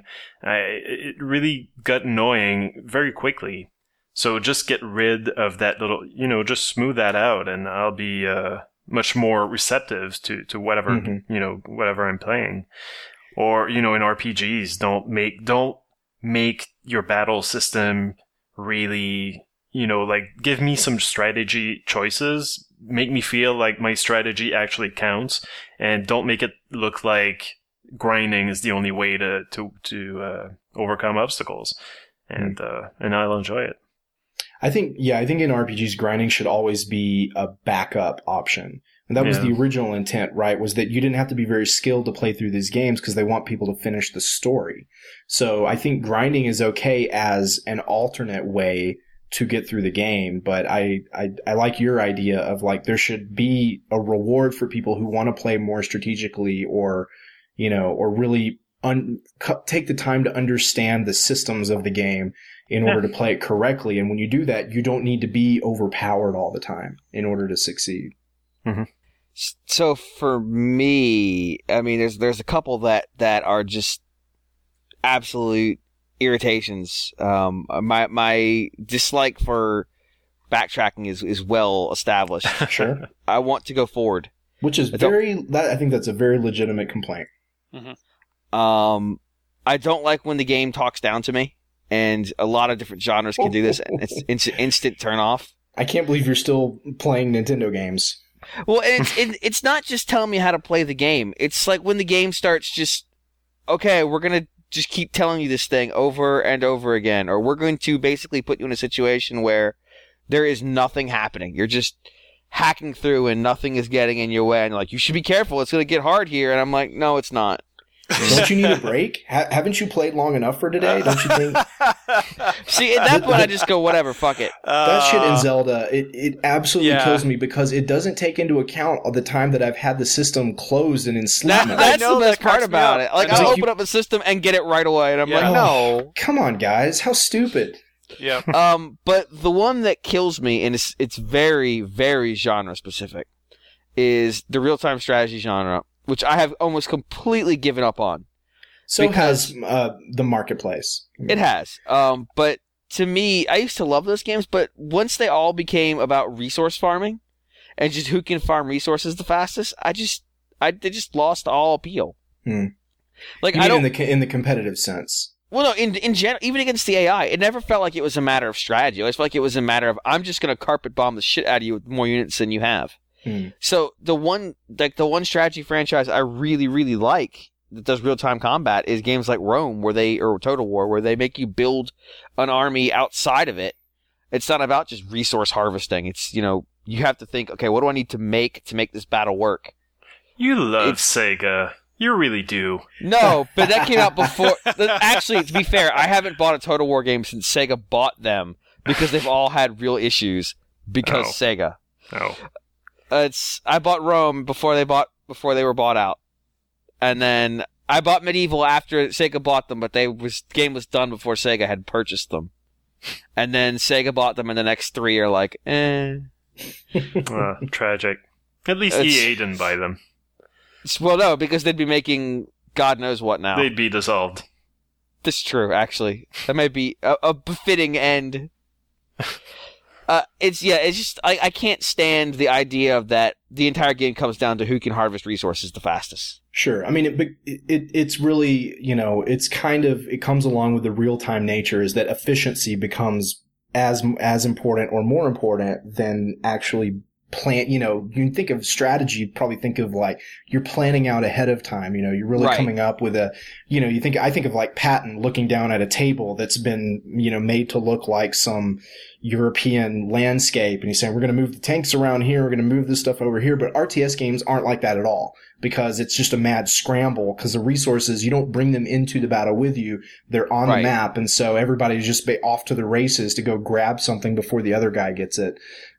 it really got annoying very quickly. So just get rid of that little, just smooth that out, and I'll be much more receptive to whatever, whatever I'm playing. Or, in RPGs, don't make your battle system really, give me some strategy choices, make me feel like my strategy actually counts, and don't make it look like grinding is the only way to overcome obstacles. And I'll enjoy it. I think in RPGs, grinding should always be a backup option. And that was the original intent, right? Was that you didn't have to be very skilled to play through these games because they want people to finish the story. So I think grinding is okay as an alternate way to get through the game. But I like your idea of like there should be a reward for people who want to play more strategically or really take the time to understand the systems of the game in order to play it correctly. And when you do that, you don't need to be overpowered all the time in order to succeed. Mm-hmm. So for me, I mean, there's a couple that are just absolute irritations. My dislike for backtracking is well established. Sure. I want to go forward. Which is I think that's a very legitimate complaint. Mm-hmm. I don't like when the game talks down to me. And a lot of different genres can do this. It's instant turn off. I can't believe you're still playing Nintendo games. Well, and it's not just telling me how to play the game. It's like when the game starts just, okay, we're going to just keep telling you this thing over and over again. Or we're going to basically put you in a situation where there is nothing happening. You're just hacking through and nothing is getting in your way. And you're like, you should be careful. It's going to get hard here. And I'm like, no, it's not. Don't you need a break? Haven't you played long enough for today? Don't you think? See, at that point, I just go, whatever, fuck it. That shit in Zelda, it absolutely kills me because it doesn't take into account all the time that I've had the system closed and in sleep mode. That's the best part about it. Like, I'll open up a system and get it right away, and I'm like, no. Come on, guys. How stupid. Yeah. But the one that kills me, and it's very, very genre-specific, is the real-time strategy genre, which I have almost completely given up on. So has the marketplace. It has. But to me, I used to love those games, but once they all became about resource farming and just who can farm resources the fastest, they just lost all appeal. Like, I don't in the competitive sense. Well, no, in general, even against the AI, it never felt like it was a matter of strategy. I always felt like it was a matter of, I'm just going to carpet bomb the shit out of you with more units than you have. So the one strategy franchise I really, really like that does real-time combat is games like Rome or Total War, where they make you build an army outside of it. It's not about just resource harvesting. It's, you have to think, okay, what do I need to make this battle work? You love Sega. You really do. No, but that came out before. Actually, to be fair, I haven't bought a Total War game since Sega bought them because they've all had real issues because Sega. Oh. I bought Rome before they bought before they were bought out. And then I bought Medieval after Sega bought them, but the game was done before Sega had purchased them. And then Sega bought them, and the next 3 are like, eh. Tragic. At least EA didn't buy them. Well, no, because they'd be making God knows what now. They'd be dissolved. That's true, actually. That might be a befitting end. It's just I can't stand the idea of that the entire game comes down to who can harvest resources the fastest. Sure. I mean, it's really, it's kind of, it comes along with the real-time nature is that efficiency becomes as important or more important than actually plan. You can think of strategy, you'd probably think of like you're planning out ahead of time. You're really coming up with I think of like Patton looking down at a table that's been, made to look like some European landscape. And he's saying, we're going to move the tanks around here. We're going to move this stuff over here. But RTS games aren't like that at all because it's just a mad scramble because the resources, you don't bring them into the battle with you. They're on the map. And so everybody's just off to the races to go grab something before the other guy gets it.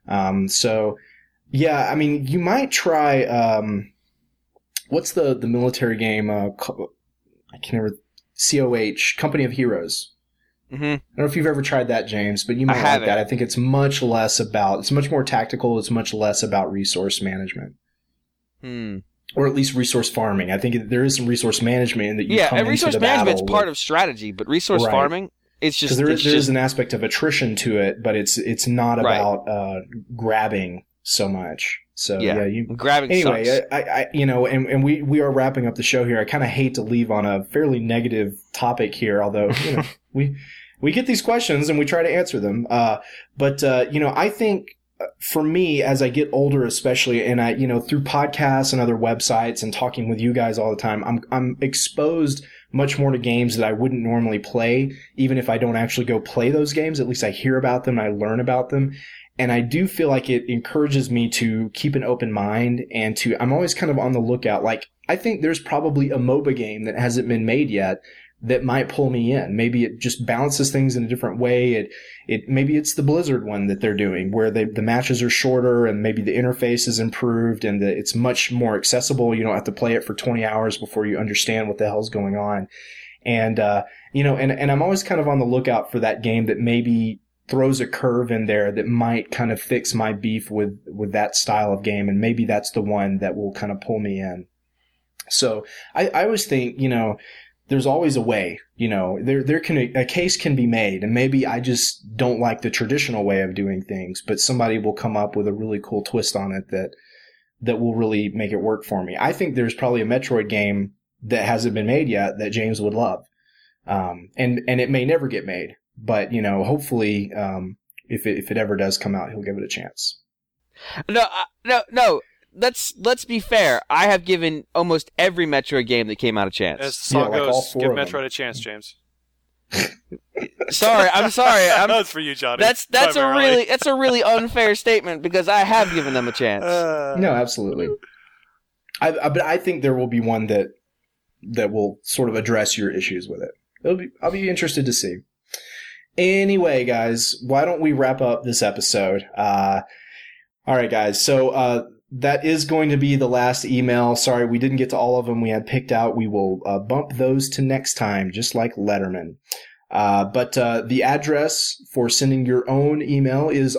Yeah, I mean, you might try, what's the military game? I can't remember. COH, Company of Heroes. Mm-hmm. I don't know if you've ever tried that, James, but you might like that. I think it's much more tactical. It's much less about resource management. Or at least resource farming. I think there is some resource management in that you come into the battle. Yeah, resource management's part of strategy, but resource farming, it's just... Because there is an aspect of attrition to it, but it's not about grabbing so much. So grabbing anyway, sucks. And we are wrapping up the show here. I kind of hate to leave on a fairly negative topic here, although we get these questions and we try to answer them. But I think for me, as I get older, especially, and I through podcasts and other websites and talking with you guys all the time, I'm exposed much more to games that I wouldn't normally play, even if I don't actually go play those games. At least I hear about them, I learn about them. And I do feel like it encourages me to keep an open mind and I'm always kind of on the lookout. Like, I think there's probably a MOBA game that hasn't been made yet that might pull me in. Maybe it just balances things in a different way. Maybe it's the Blizzard one that they're doing where the matches are shorter and maybe the interface is improved and it's much more accessible. You don't have to play it for 20 hours before you understand what the hell's going on. And, and I'm always kind of on the lookout for that game that maybe throws a curve in there that might kind of fix my beef with that style of game. And maybe that's the one that will kind of pull me in. So I always think, there's always a way, a case can be made, and maybe I just don't like the traditional way of doing things, but somebody will come up with a really cool twist on it that will really make it work for me. I think there's probably a Metroid game that hasn't been made yet that James would love. And it may never get made. But, hopefully, if it ever does come out, he'll give it a chance. No. Let's be fair. I have given almost every Metroid game that came out a chance. As the song goes, give Metroid a chance, James. I'm sorry. That's for you, Johnny. That's a really unfair statement because I have given them a chance. No, absolutely. But I think there will be one that will sort of address your issues with it. I'll be interested to see. Anyway, guys, why don't we wrap up this episode? All right, guys. So that is going to be the last email. Sorry, we didn't get to all of them we had picked out. We will bump those to next time, just like Letterman. But the address for sending your own email is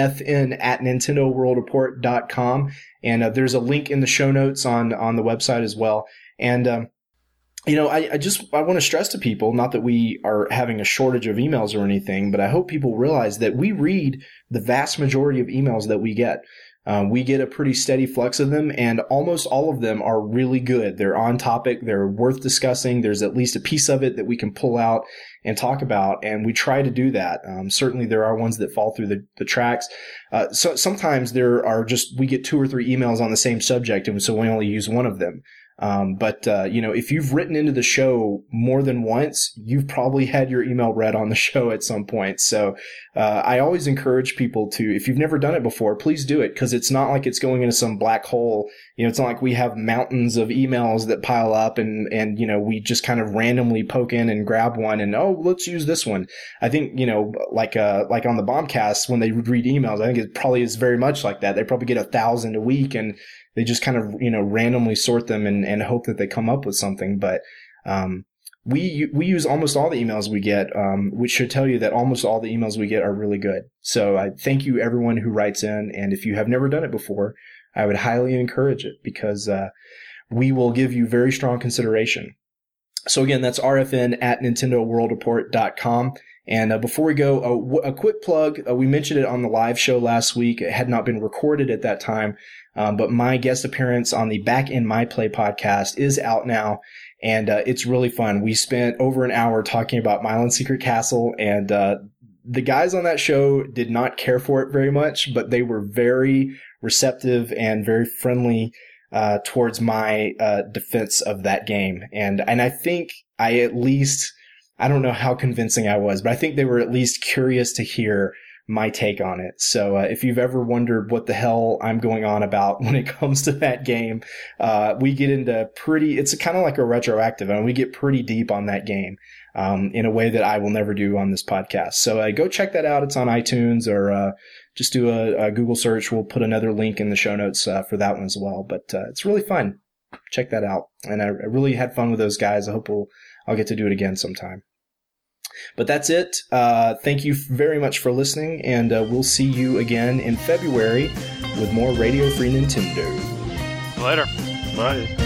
rfn@nintendoworldreport.com. And there's a link in the show notes on the website as well. And I want to stress to people, not that we are having a shortage of emails or anything, but I hope people realize that we read the vast majority of emails that we get. We get a pretty steady flux of them, and almost all of them are really good. They're on topic. They're worth discussing. There's at least a piece of it that we can pull out and talk about, and we try to do that. Certainly there are ones that fall through the tracks. So sometimes we get 2 or 3 emails on the same subject, and so we only use one of them. But if you've written into the show more than once, you've probably had your email read on the show at some point. So, I always encourage people to, if you've never done it before, please do it, because it's not like it's going into some black hole. It's not like we have mountains of emails that pile up and we just kind of randomly poke in and grab one and, let's use this one. I think, like on the Bombcast, when they read emails, I think it probably is very much like that. They probably get 1,000 a week, and they just kind of, randomly sort them and hope that they come up with something. But, we use almost all the emails we get, which should tell you that almost all the emails we get are really good. So I thank you everyone who writes in. And if you have never done it before, I would highly encourage it because, we will give you very strong consideration. So again, that's rfn@nintendoworldreport.com. And before we go, a quick plug. We mentioned it on the live show last week. It had not been recorded at that time, but my guest appearance on the Back in My Play podcast is out now, and it's really fun. We spent over an hour talking about Milan Secret Castle, and the guys on that show did not care for it very much, but they were very receptive and very friendly towards my defense of that game. And I think I don't know how convincing I was, but I think they were at least curious to hear my take on it. So if you've ever wondered what the hell I'm going on about when it comes to that game, we get into it's kind of like a retroactive, and we get pretty deep on that game in a way that I will never do on this podcast. So go check that out. It's on iTunes, or just do a Google search. We'll put another link in the show notes for that one as well. But it's really fun. Check that out. And I really had fun with those guys. I hope I'll get to do it again sometime. But that's it. Thank you very much for listening, and we'll see you again in February with more Radio Free Nintendo. Later. Bye.